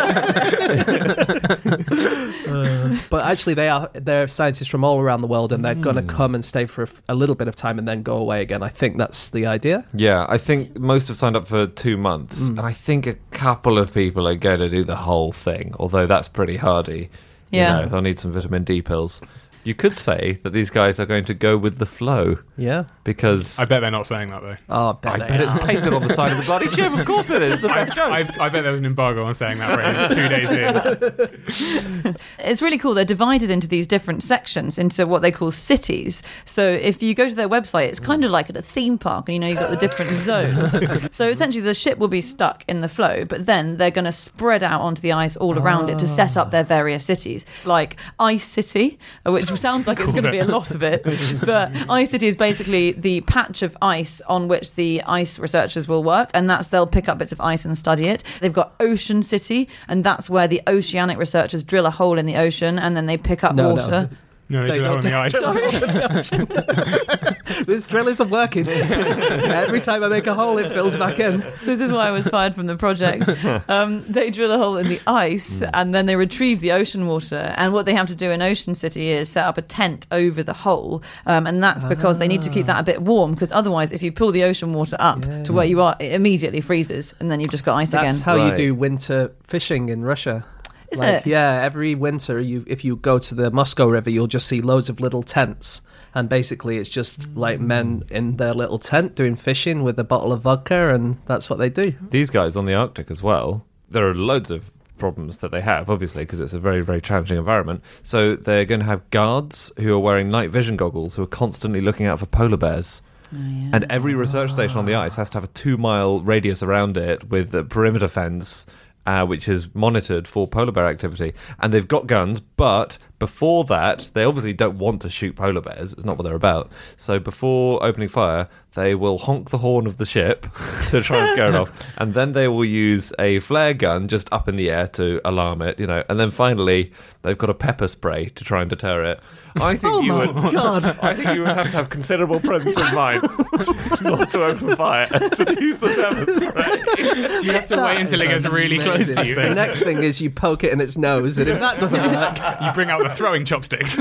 uh, but actually, they are they're scientists from all around the world, and they're mm. going to come and stay for a, f- a little bit of time and then go away again. I think that's the idea. Yeah, I think most have signed up for two months, mm. and I think a couple of people are going to do the whole thing, although that's pretty hardy. Yeah. You know, they'll need some vitamin D pills. You could say that these guys are going to go with the flow. Yeah. Because... I bet they're not saying that, though. Oh, I bet, I bet it's painted on the side of the bloody ship. Of course it is. The best joke. I, I bet there was an embargo on saying that phrase two days in. It's really cool. They're divided into these different sections, into what they call cities. So if you go to their website, it's kind of like at a theme park, and you know, you've got the different zones. So essentially the ship will be stuck in the flow, but then they're going to spread out onto the ice all around oh. it to set up their various cities. Like Ice City, which sounds like it's going to be a lot of it, but Ice City is basically the patch of ice on which the ice researchers will work, and that's they'll pick up bits of ice and study it. They've got Ocean City, and that's where the oceanic researchers drill a hole in the ocean and then they pick up no, water. No. No, they, they drill on the ice. This drill isn't working. Every time I make a hole, it fills back in. This is why I was fired from the project. Um, they drill a hole in the ice and then they retrieve the ocean water. And what they have to do in Ocean City is set up a tent over the hole. Um, and that's because ah. they need to keep that a bit warm, because otherwise, if you pull the ocean water up yeah. to where you are, it immediately freezes and then you've just got ice that's again. That's how right. you do winter fishing in Russia. Is Like, it? Yeah, every winter, you if you go to the Moscow River, you'll just see loads of little tents. And basically, it's just like men in their little tent doing fishing with a bottle of vodka, and that's what they do. These guys on the Arctic as well, there are loads of problems that they have, obviously, because it's a very, very challenging environment. So they're going to have guards who are wearing night vision goggles who are constantly looking out for polar bears. Oh, yeah. And every research station on the ice has to have a two-mile radius around it with a perimeter fence, uh, which is monitored for polar bear activity. And they've got guns, but before that, they obviously don't want to shoot polar bears. It's not what they're about. So before opening fire, they will honk the horn of the ship to try and scare it off. And then they will use a flare gun just up in the air to alarm it, you know. And then finally, they've got a pepper spray to try and deter it. I think Oh you my would. God. I think you would have to have considerable presence of mind not to open fire and to use the pepper spray. You have to wait until it gets really close to you. The next thing is you poke it in its nose, and if that doesn't work, You bring out the throwing chopsticks.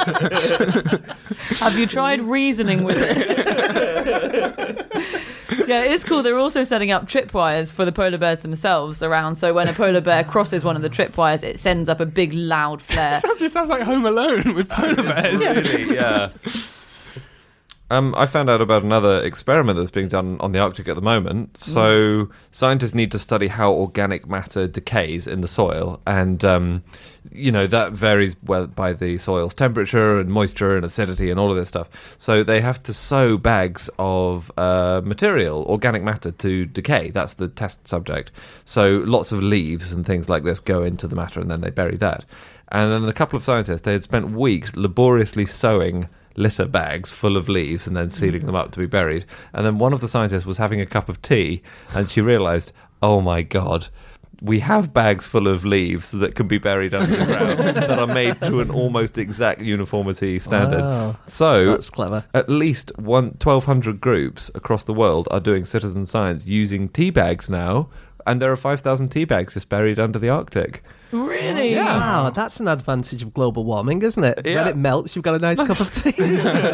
Have you tried reasoning with it? Yeah, it is cool. They're also setting up tripwires for the polar bears themselves around. So when a polar bear crosses one of the tripwires, it sends up a big loud flare. Sounds just sounds like Home Alone with polar bears. Really, yeah. Um, I found out about another experiment that's being done on the Arctic at the moment. So scientists need to study how organic matter decays in the soil, and um, you know that varies well by the soil's temperature and moisture and acidity and all of this stuff. So they have to sow bags of uh, material, organic matter, to decay. That's the test subject. So lots of leaves and things like this go into the matter, and then they bury that. And then a couple of scientists, they had spent weeks laboriously sowing litter bags full of leaves and then sealing them up to be buried. And then one of the scientists was having a cup of tea, and she realised, oh my God, we have bags full of leaves that can be buried under the ground that are made to an almost exact uniformity standard. Wow. So that's clever. at least one, twelve hundred groups across the world are doing citizen science using tea bags now, and there are five thousand tea bags just buried under the Arctic. Really? Wow, that's an advantage of global warming, isn't it? Yeah. When it melts, you've got a nice cup of tea.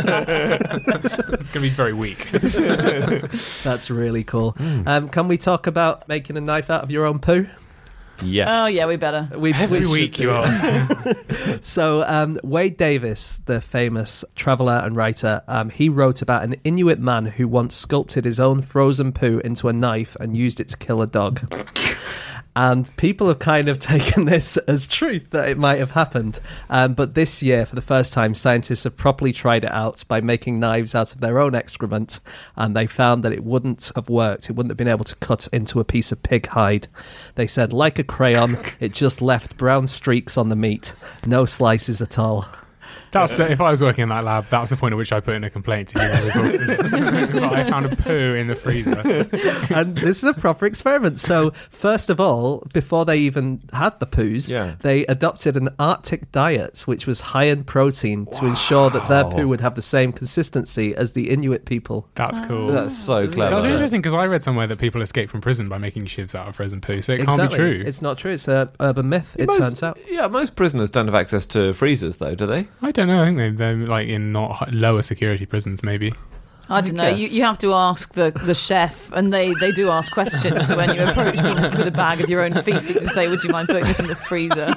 It's going to be very weak. That's really cool. Um, can we talk about making a knife out of your own poo? Yes. Oh, yeah, we better. We, Every we should week do you it. are. So um, Wade Davis, the famous traveller and writer, um, he wrote about an Inuit man who once sculpted his own frozen poo into a knife and used it to kill a dog. And people have kind of taken this as truth that it might have happened. Um, but this year, for the first time, scientists have properly tried it out by making knives out of their own excrement. And they found that it wouldn't have worked. It wouldn't have been able to cut into a piece of pig hide. They said, like a crayon, it just left brown streaks on the meat. No slices at all. That's the, if I was working in that lab, that's the point at which I put in a complaint to human resources. I found a poo in the freezer. And this is a proper experiment. So, first of all, before they even had the poos, Yeah. they adopted an Arctic diet, which was high in protein to ensure that their poo would have the same consistency as the Inuit people. That's cool. That's so clever. That's interesting because I read somewhere that people escape from prison by making shivs out of frozen poo, so it can't be true. It's not true. It's an urban myth, it Most- turns out. Yeah, most prisoners don't have access to freezers, though, do they? I don't know. I think they, they're like in not hi- lower security prisons, maybe. I don't know. guess. You, you have to ask the, the chef, and they, they do ask questions when you approach them with a bag of your own feces and say, would you mind putting this in the freezer?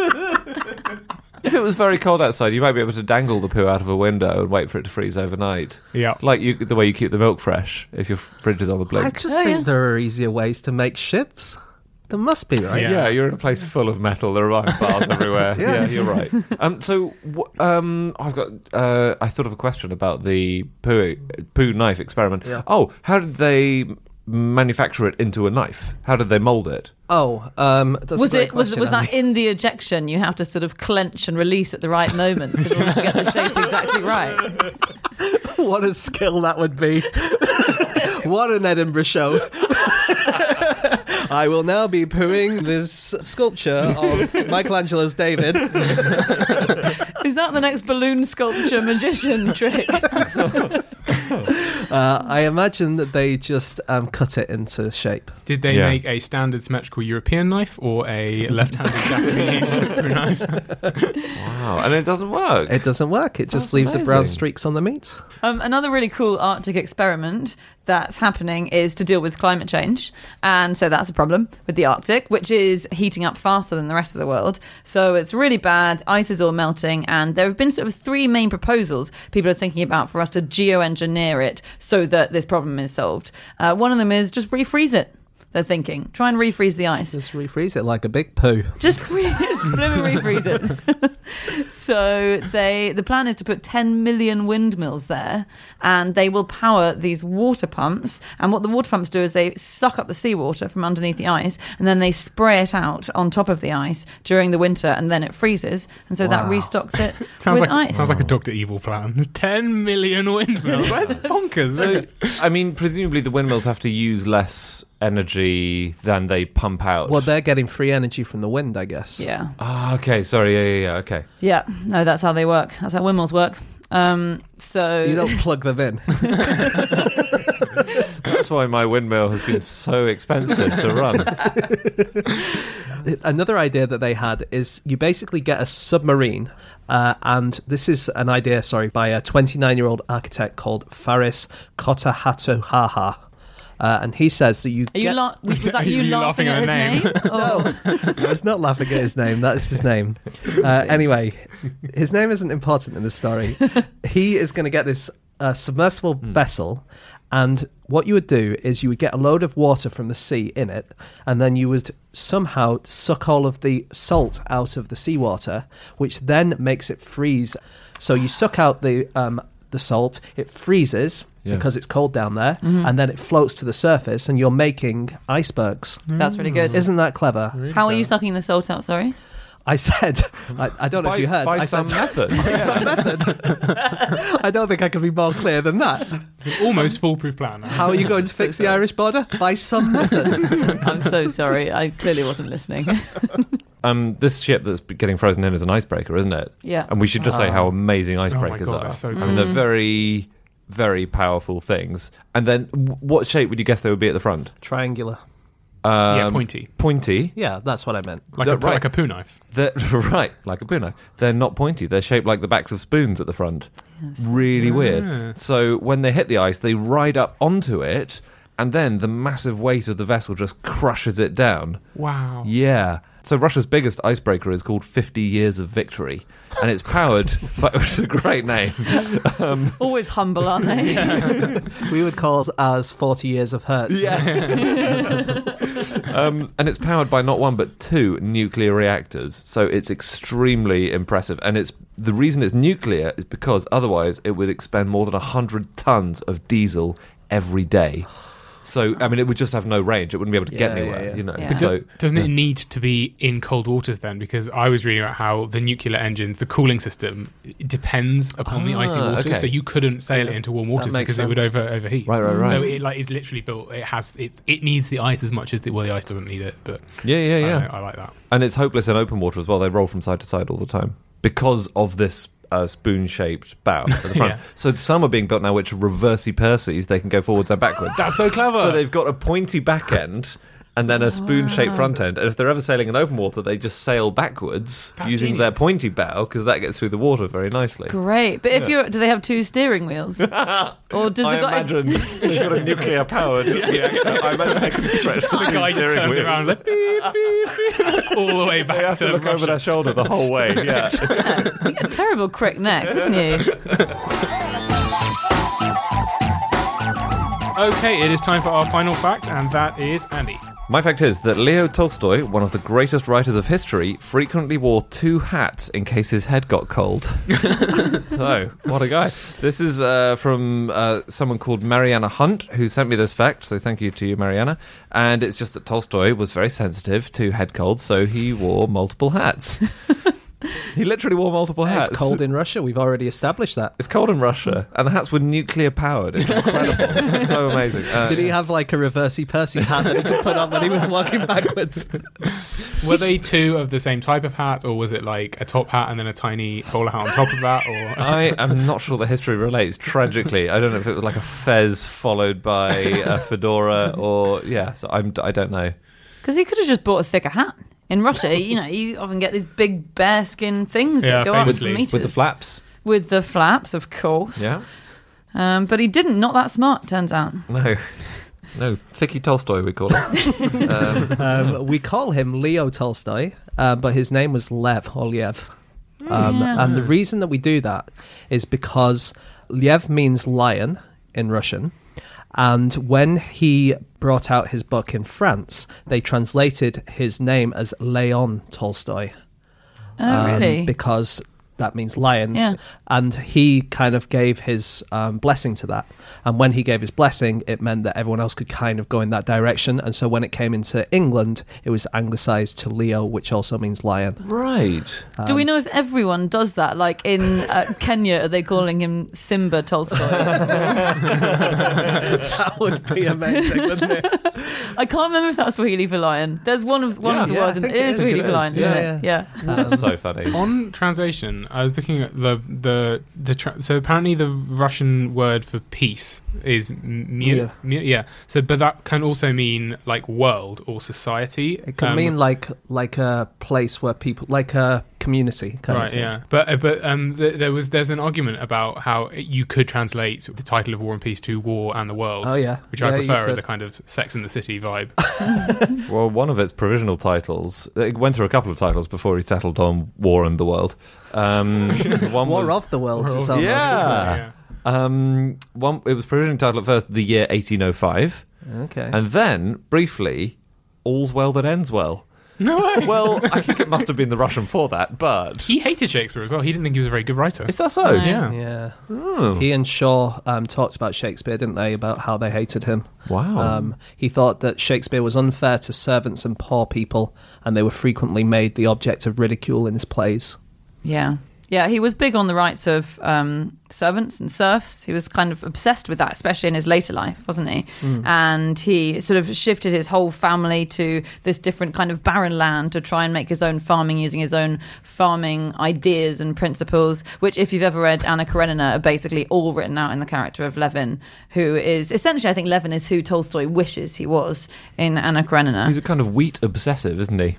If it was very cold outside, you might be able to dangle the poo out of a window and wait for it to freeze overnight. Yeah. Like you, the way you keep the milk fresh if your fridge is on the I blink. just Oh, think yeah. there are easier ways to make ships. There must be, right? Yeah. Yeah, you're in a place full of metal. There are iron bars everywhere. Yeah. Yeah. You're right. Um, so, wh- um, I've got. Uh, I thought of a question about the poo poo knife experiment. Yeah. Oh, how did they manufacture it into a knife? How did they mold it? Oh, um, that's a Was great it was question, was that Andy. in the ejection? You have to sort of clench and release at the right moments in order to get the shape exactly right. What a skill that would be. What an Edinburgh show. I will now be pooing this sculpture of Michelangelo's David. Is that the next balloon sculpture magician trick? Uh, I imagine that they just um, cut it into shape. Did they Yeah. make a standard symmetrical European knife or a left-handed Japanese poo knife? Wow, and it doesn't work. It doesn't work. It just That's leaves the brown amazing. streaks on the meat. Um, another really cool Arctic experiment. that's happening is to deal with climate change. And so that's a problem with the Arctic, which is heating up faster than the rest of the world. So it's really bad. Ice is all melting. And there have been sort of three main proposals people are thinking about for us to geoengineer it so that this problem is solved. Uh, one of them is just refreeze it. They're thinking. Try and refreeze the ice. Just refreeze it like a big poo. Just, re- just blooming refreeze it. So they, the plan is to put ten million windmills there, and they will power these water pumps. And what the water pumps do is they suck up the seawater from underneath the ice, and then they spray it out on top of the ice during the winter, and then it freezes. And so that Wow. restocks it Sounds with like ice. sounds like a Doctor Evil plan. Ten million windmills. That's bonkers. So, I mean, presumably the windmills have to use less energy than they pump out. Well, they're getting free energy from the wind, I guess. Yeah. Ah, okay. Sorry. Yeah, yeah, yeah. Okay. Yeah. No, that's how they work. That's how windmills work. Um, so You don't plug them in. That's why my windmill has been so expensive to run. Another idea that they had is you basically get a submarine, uh, and this is an idea, sorry, by a twenty-nine-year-old architect called Faris Kotahatuhaha. Uh, and he says that you Are you get... la- was that you, You laughing, laughing at at his a name? Oh. I was not laughing at his name. That's his name. Uh, anyway, his name isn't important in the story. He is going to get this uh, submersible Hmm. vessel, and what you would do is you would get a load of water from the sea in it, and then you would somehow suck all of the salt out of the seawater, which then makes it freeze. So you suck out the um, the salt, it freezes. Yeah. Because it's cold down there, and then it floats to the surface, and you're making icebergs. That's really good. Isn't that clever? How are you sucking the salt out, sorry? I said, I, I don't know By, if you heard. by I some said, method. by some method. I don't think I can be more clear than that. It's an almost foolproof plan. How are you going to fix the Irish border? By some method. I'm so sorry. I clearly wasn't listening. Um, this ship that's getting frozen in is an icebreaker, isn't it? Yeah. And we should just say how amazing Oh my icebreakers God, are. they're so I cool. mean, they're very, very powerful things. And then, w- what shape would you guess they would be at the front? Triangular. Um, Yeah, pointy. Pointy. Yeah, that's what I meant. Like They're a, right. like a poo knife. They're right, like a Bruno. They're not pointy. They're shaped like the backs of spoons at the front. Really Ah. weird. So when they hit the ice, they ride up onto it, and then the massive weight of the vessel just crushes it down. Wow. Yeah. So Russia's biggest icebreaker is called fifty Years of Victory, and it's powered by, which is a great name. Um, Always humble, aren't they? We would call ours forty years of hurt. um, and it's powered by not one but two nuclear reactors. So it's extremely impressive, and it's the reason it's nuclear is because otherwise it would expend more than one hundred tons of diesel every day. So, I mean, it would just have no range. It wouldn't be able to get Yeah, anywhere, yeah, yeah. you know. Yeah. So, Doesn't yeah. it need to be in cold waters then? Because I was reading about how the nuclear engines, the cooling system, it depends upon the icy Ah, waters. okay. So you couldn't sail it into warm waters makes because it would sense. over overheat. Right, right, right. So it like is literally built. It has it. It needs the ice as much as the well, the ice doesn't need it. But Yeah, yeah, I, yeah. don't know, I like that. And it's hopeless in open water as well. They roll from side to side all the time because of this uh, spoon-shaped bow at the front. Yeah. So some are being built now which are reversey Percys. They can go forwards and backwards. That's so clever. So they've got a pointy back end and then a spoon-shaped front end. And if they're ever sailing in open water, they just sail backwards That's using genius. thear pointy bow because that gets through the water very nicely. Great. But if you're, do they have two steering wheels? Or does I the guy? imagine if you've got a nuclear-powered reactor, I imagine they can stretch the guy just turns around like beep, beep, beep, all the way back They have to look Russia. over their shoulder the whole way. Yeah. You get a terrible crick neck, wouldn't you? Okay, it is time for our final fact, and that is Andy. My fact is that Leo Tolstoy, one of the greatest writers of history, frequently wore two hats in case his head got cold. Oh, what a guy. This is uh, from uh, someone called Mariana Hunt, who sent me this fact, so thank you to you, Mariana. And it's just that Tolstoy was very sensitive to head colds, so he wore multiple hats. He literally wore multiple hats. It's cold in Russia. We've already established that. It's cold in Russia, and the hats were nuclear powered. It's incredible. It's so amazing. Uh, Did he have like a reversey Percy hat that he could put on when he was walking backwards? Were they two of the same type of hat, or was it like a top hat and then a tiny bowler hat on top of that? Or I am not sure the history relates. Tragically, I don't know if it was like a fez followed by a fedora, or yeah. So I'm. I don't know. Because he could have just bought a thicker hat. In Russia, you know, you often get these big bearskin things Yeah, that go up famously. meters. With the flaps. With the flaps, of course. Yeah. Um, but he didn't. Not that smart, turns out. No. No, Thicky Tolstoy, we call him. um, Um, we call him Leo Tolstoy, uh, but his name was Lev or Liev. Um, Yeah. And the reason that we do that is because Liev means lion in Russian. And when he brought out his book in France, they translated his name as Leon Tolstoy. Oh, um, really? Because that means lion. Yeah. And he kind of gave his um, blessing to that. And when he gave his blessing, it meant that everyone else could kind of go in that direction. And so when it came into England, it was anglicised to Leo, which also means lion. right. Do we know if everyone does that? Like in uh, Kenya, are they calling him Simba Tolstoy? That would be amazing, wouldn't it? I can't remember if that's Swahili for lion. There's one of one Yeah, of the yeah, words, I and think it it is is, Swahili it for is. lion, isn't Yeah, it? Yeah. That's so funny. On translation, I was looking at the the the tra- so apparently the Russian word for peace is mir, mir, yeah. So, but that can also mean like world or society. It could Um, mean like like a place where people, like a community kind right, of thing. yeah. But uh, but um, th- there was there's an argument about how you could translate the title of War and Peace to War and the World. Oh, yeah. which Yeah, I you prefer as could. a kind of Sex and the City vibe. Well, one of its provisional titles, it went through a couple of titles before he settled on War and the World. Um, one War was, of the Worlds, War it's of- almost, Yeah. isn't it? yeah. um, one, it was provisionally titled at first The Year eighteen oh five, Okay. and then, briefly, All's Well That Ends Well. No way. Well, I think it must have been the Russian for that, but... He hated Shakespeare as well. He didn't think he was a very good writer. Is that so? No. Yeah. Yeah. Oh. He and Shaw um, talked about Shakespeare, didn't they? About how they hated him. Wow. Um, he thought that Shakespeare was unfair to servants and poor people, and they were frequently made the object of ridicule in his plays. Yeah. Yeah, he was big on the rights of um, servants and serfs. He was kind of obsessed with that, especially in his later life, wasn't he? Mm. And he sort of shifted his whole family to this different kind of barren land to try and make his own farming using his own farming ideas and principles, which, if you've ever read Anna Karenina, are basically all written out in the character of Levin, who is essentially, I think Levin is who Tolstoy wishes he was in Anna Karenina. He's a kind of wheat obsessive, isn't he?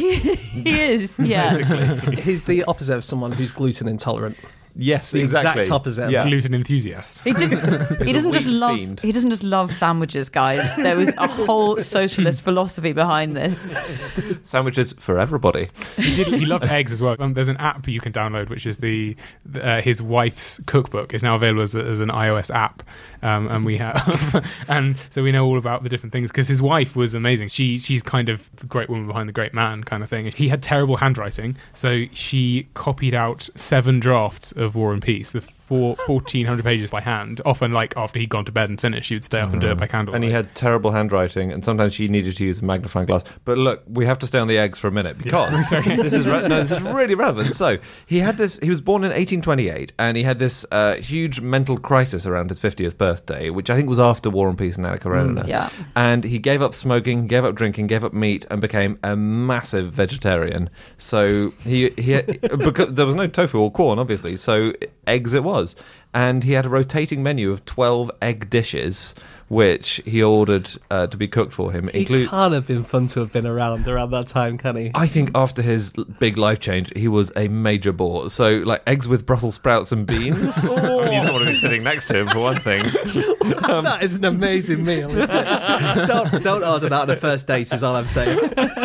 He is, yeah. He's the opposite of someone who's gluten intolerant. Yes, The exactly. exact opposite. Yeah. Gluten enthusiast. He didn't. He doesn't just wheat love. fiend. He doesn't just love sandwiches, guys. There was a whole socialist philosophy behind this. Sandwiches for everybody. He, did, he loved eggs as well. Um, there's an app you can download, which is the uh, his wife's cookbook. Is now available as, a, as an iOS app, um, and we have, and so we know all about the different things because his wife was amazing. She she's kind of the great woman behind the great man kind of thing. He had terrible handwriting, so she copied out seven drafts of War and Peace, the four, fourteen hundred pages by hand. Often, like after he'd gone to bed and finished, she would stay up and do it by candlelight. And he had terrible handwriting, and sometimes she needed to use a magnifying glass. But look, we have to stay on the eggs for a minute because this is re- no, this is really relevant. So he had this. He was born in eighteen twenty-eight, and he had this uh, huge mental crisis around his fiftieth birthday, which I think was after War and Peace and Anna Karenina. Mm, yeah. And he gave up smoking, gave up drinking, gave up meat, and became a massive vegetarian. So he he had, because there was no tofu or corn, obviously. So eggs it was. And he had a rotating menu of twelve egg dishes, which he ordered uh, to be cooked for him. He Include, can't have been fun to have been around around that time, can he? I think after his l- big life change, he was a major bore. So, like, eggs with Brussels sprouts and beans. I mean, you don't want to be sitting next to him, for one thing. That is an amazing meal, isn't it? don't, don't order that on a first date, is all I'm saying.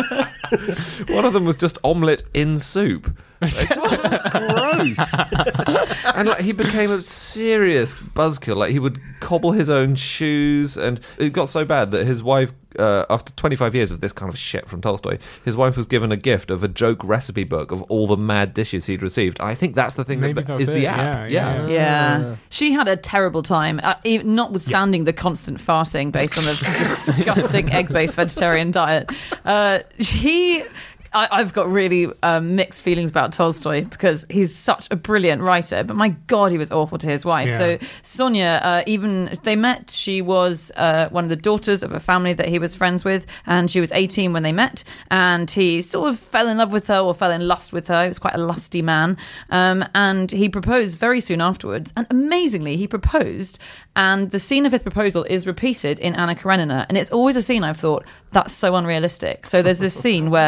One of them was just omelette in soup. It just sounds gross. And like he became a serious buzzkill. Like he would cobble his own shoes, and it got so bad that his wife, uh, after twenty-five years of this kind of shit from Tolstoy, his wife was given a gift of a joke recipe book of all the mad dishes he'd received. I think that's the thing Maybe that that's is the it. app. Yeah, yeah. Yeah. She had a terrible time, uh, even notwithstanding the constant farting based on a disgusting egg-based vegetarian diet. Uh, he... I, I've got really um, mixed feelings about Tolstoy because he's such a brilliant writer, but my God, he was awful to his wife. Yeah. So Sonia, uh, even they met, she was uh, one of the daughters of a family that he was friends with, and she was eighteen when they met, and he sort of fell in love with her or fell in lust with her. He was quite a lusty man, um, and he proposed very soon afterwards, and amazingly, he proposed, and the scene of his proposal is repeated in Anna Karenina, and it's always a scene I've thought, that's so unrealistic. So there's this scene where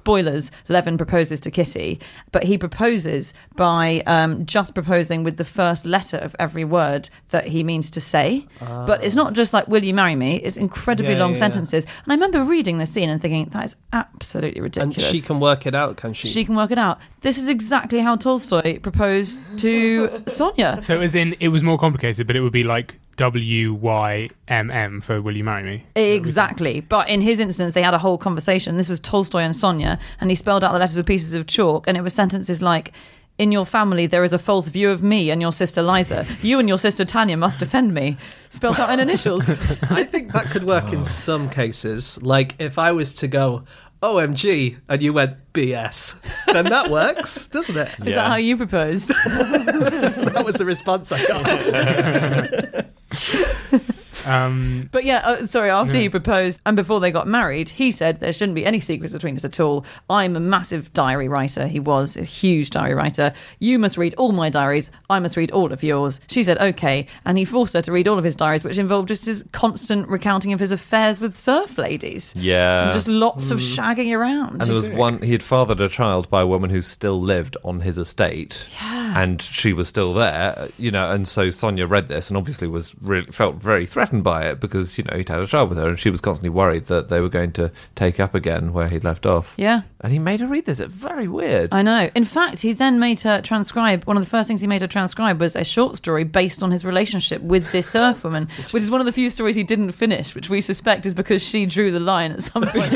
spoilers, Levin proposes to Kitty, but he proposes by um, just proposing with the first letter of every word that he means to say. Uh, but it's not just like, will you marry me? It's incredibly yeah, long yeah, sentences. Yeah. And I remember reading this scene and thinking, that is absolutely ridiculous. And she can work it out, can she? She can work it out. This is exactly how Tolstoy proposed to Sonia. So as in, it was more complicated, but it would be like W Y M M for will you marry me? Exactly. But in his instance, they had a whole conversation. This was Tolstoy and Sonia, and he spelled out the letters with pieces of chalk, and it was sentences like, in your family, there is a false view of me and your sister Liza. You and your sister Tanya must defend me. Spelled out in initials. I think that could work oh. in some cases. Like, if I was to go, O M G, and you went B S, then that works, doesn't it? Is yeah. that how you proposed? That was the response I got. Um, but yeah, uh, sorry, after yeah. he proposed and before they got married, he said there shouldn't be any secrets between us at all. I'm a massive diary writer. He was a huge diary writer. You must read all my diaries. I must read all of yours. She said, okay. And he forced her to read all of his diaries, which involved just his constant recounting of his affairs with surf ladies. Yeah. And just lots mm. of shagging around. And there was one, he had fathered a child by a woman who still lived on his estate. Yeah. And she was still there, you know, and so Sonia read this and obviously was really, felt very threatened by it because, you know, he'd had a child with her and she was constantly worried that they were going to take up again where he'd left off. Yeah. And he made her read this. It's very weird. I know. In fact, he then made her transcribe, one of the first things he made her transcribe was a short story based on his relationship with this surf woman, which is one of the few stories he didn't finish, which we suspect is because she drew the line at some point.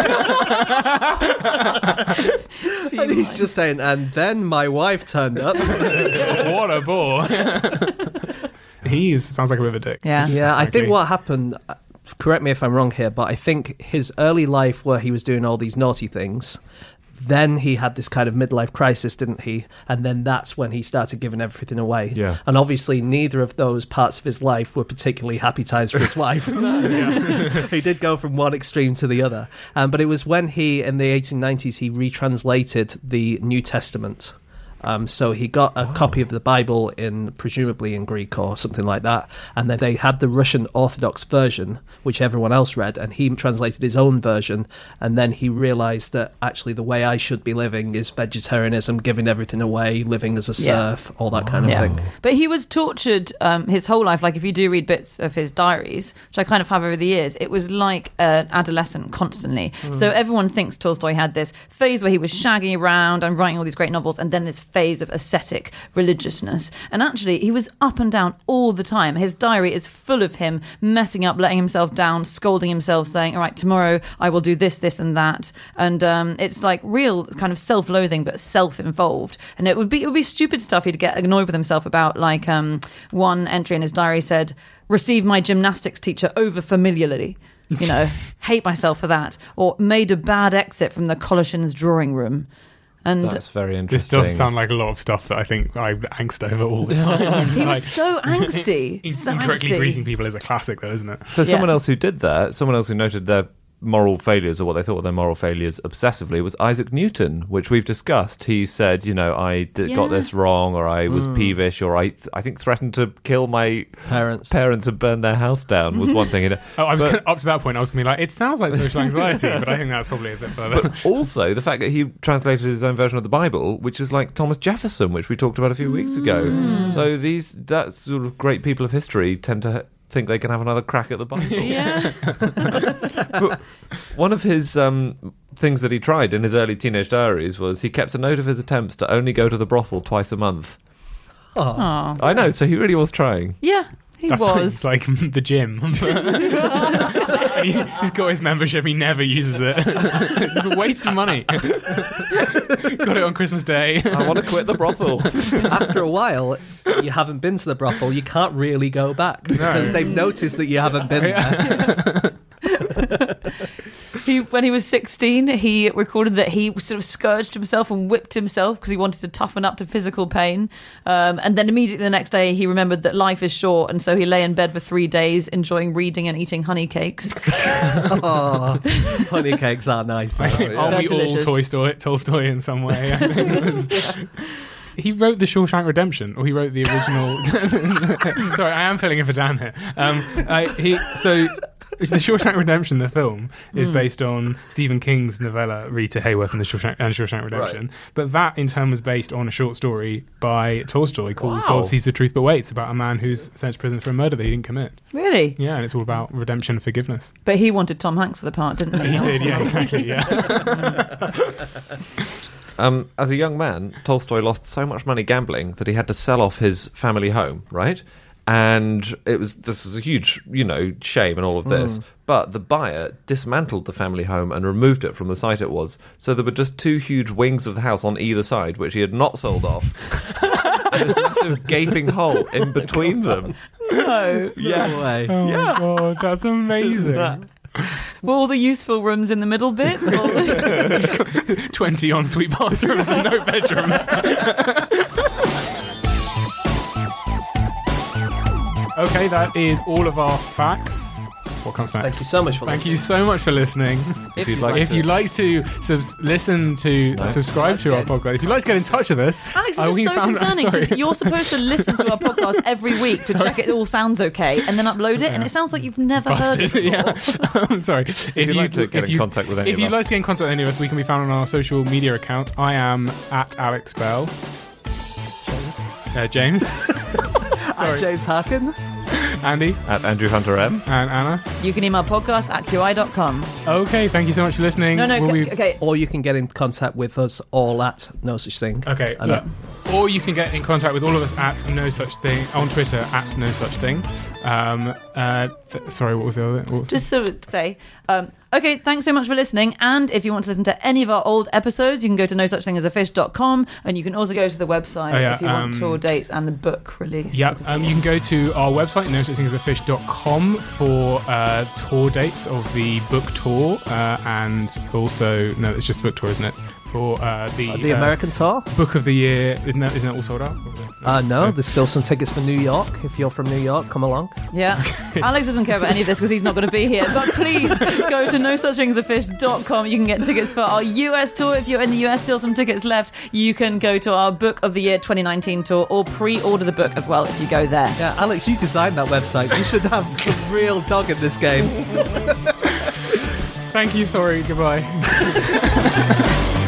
And he's just saying, and then my wife turned up. What a bore. He sounds like a bit of a dick. Yeah, yeah. I think what happened, correct me if I'm wrong here, but I think his early life where he was doing all these naughty things, then he had this kind of midlife crisis, didn't he? And then that's when he started giving everything away. Yeah. And obviously neither of those parts of his life were particularly happy times for his wife. He did go from one extreme to the other. Um, but it was when he, in the eighteen nineties, he retranslated the New Testament. Um, so he got a oh. copy of the Bible in, presumably in Greek or something like that, and then they had the Russian Orthodox version, which everyone else read, and he translated his own version, and then he realised that actually the way I should be living is vegetarianism, giving everything away, living as a serf, yeah. all that kind of yeah. thing. But he was tortured um, his whole life. Like if you do read bits of his diaries, which I kind of have over the years, it was like an adolescent constantly. Mm. So everyone thinks Tolstoy had this phase where he was shagging around and writing all these great novels, and then this phase of ascetic religiousness. And actually, he was up and down all the time. His diary is full of him messing up, letting himself down, scolding himself, saying, all right, tomorrow I will do this, this and that. And um, it's like real kind of self-loathing, but self-involved. And it would be it would be stupid stuff he'd get annoyed with himself about. Like um, one entry in his diary said, received my gymnastics teacher over familiarly. You know, hate myself for that. Or made a bad exit from the Colossians drawing room. And that's very interesting. This does sound like a lot of stuff that I think I angst over all the time. He like, was so angsty. He's so incorrectly angsty. greasing people is a classic, though, isn't it? So Yeah. someone else who did that, someone else who noted their moral failures, or what they thought were their moral failures obsessively, was Isaac Newton, which we've discussed. He said, you know, I did, Yeah. got this wrong, or I was Mm. peevish, or I th- I think threatened to kill my Parents. parents and burn their house down was one thing. Oh, I was But- gonna, up to that point, I was going to be like, it sounds like social anxiety, but I think that's probably a bit further. But also the fact that he translated his own version of the Bible, which is like Thomas Jefferson, which we talked about a few weeks ago. Mm. So these that sort of great people of history tend to think they can have another crack at the Bible. Yeah. But one of his um, things that he tried in his early teenage diaries was he kept a note of his attempts to only go to the brothel twice a month. Oh. Aw. I know, so he really was trying. Yeah, he That's was. like, it's like the gym. he, he's got his membership, he never uses it. It's just a waste of money. Got it on Christmas Day. I want to quit the brothel. After a while, you haven't been to the brothel, you can't really go back because they've noticed that you haven't been there. He, when he was sixteen, he recorded that he sort of scourged himself and whipped himself because he wanted to toughen up to physical pain. Um, and then immediately the next day, he remembered that life is short, and so he lay in bed for three days, enjoying reading and eating honey cakes. Oh, honey cakes are nice. Like, though. are They're we delicious. all Tolstoy, Tolstoy in some way? I think it was- He wrote The Shawshank Redemption, or he wrote the original. Sorry, I am filling in for Dan here. Um, I, he so The Shawshank Redemption, the film, is mm. based on Stephen King's novella Rita Hayworth and the Shawshank, and Shawshank Redemption. Right. But that, in turn, was based on a short story by Tolstoy called wow. God Sees the Truth But Waits, about a man who's sent to prison for a murder that he didn't commit. Really? Yeah, and it's all about redemption and forgiveness. But he wanted Tom Hanks for the part, didn't he? He did, yeah, exactly, yeah. um, as a young man, Tolstoy lost so much money gambling that he had to sell off his family home, right? And it was this was a huge, you know, shame and all of this. Mm. But the buyer dismantled the family home and removed it from the site it was. So there were just two huge wings of the house on either side, which he had not sold off. And this massive gaping hole in between them. No. Yeah. No way. Oh yeah. my God, that's amazing. That? Were all the useful rooms in the middle bit? twenty ensuite bathrooms and no bedrooms. Okay, that is all of our facts. What comes next? Thank you so much for Thank listening. you so much for listening. If you'd like if to, you'd like to subs- listen to, No. subscribe to our podcast, if you'd like to get in touch with us, Alex, uh, this we is so found that- concerning because sorry. you're supposed to listen to our podcast every week to check it all sounds okay and then upload it, and it sounds like you've never heard it Busted, before. yeah. I'm sorry. If, you'd like to get if in you- contact with any if of you'd us. like to get in contact with any of us, we can be found on our social media account. I am at Alex Bell. Uh, James. I'm James Harkin. Andy. At Andrew Hunter M. And Anna. You can email podcast at q i dot com. Okay, thank you so much for listening. No, no, Will c- we- okay. Or you can get in contact with us all at No Such Thing. Okay, And yeah. Or you can get in contact with all of us at No Such Thing, on Twitter at No Such Thing. Um, uh, th- sorry, what was the other? What was Just so to say, um, okay, thanks so much for listening. And if you want to listen to any of our old episodes, you can go to no such thing as a fish dot com, and you can also go to the website Oh, yeah, if you want um, tour dates and the book release. Yeah, um, you can go to our website, no such thing as a fish dot com, for uh, tour dates of the book tour, uh, and also, no, it's just book tour, isn't it? For uh, the, Uh, the uh, American tour? book of the year. Isn't that, isn't that all sold out? Uh, no, there's still some tickets for New York. If you're from New York, come along. Yeah. Alex doesn't care about any of this because he's not going to be here. But please go to no such thing as a fish dot com. You can get tickets for our U S tour. If you're in the U S, still some tickets left. You can go to our Book of the Year twenty nineteen tour or pre-order the book as well if you go there. Yeah, Alex, you designed that website. You should have some real dog in this game. Thank you, sorry, goodbye.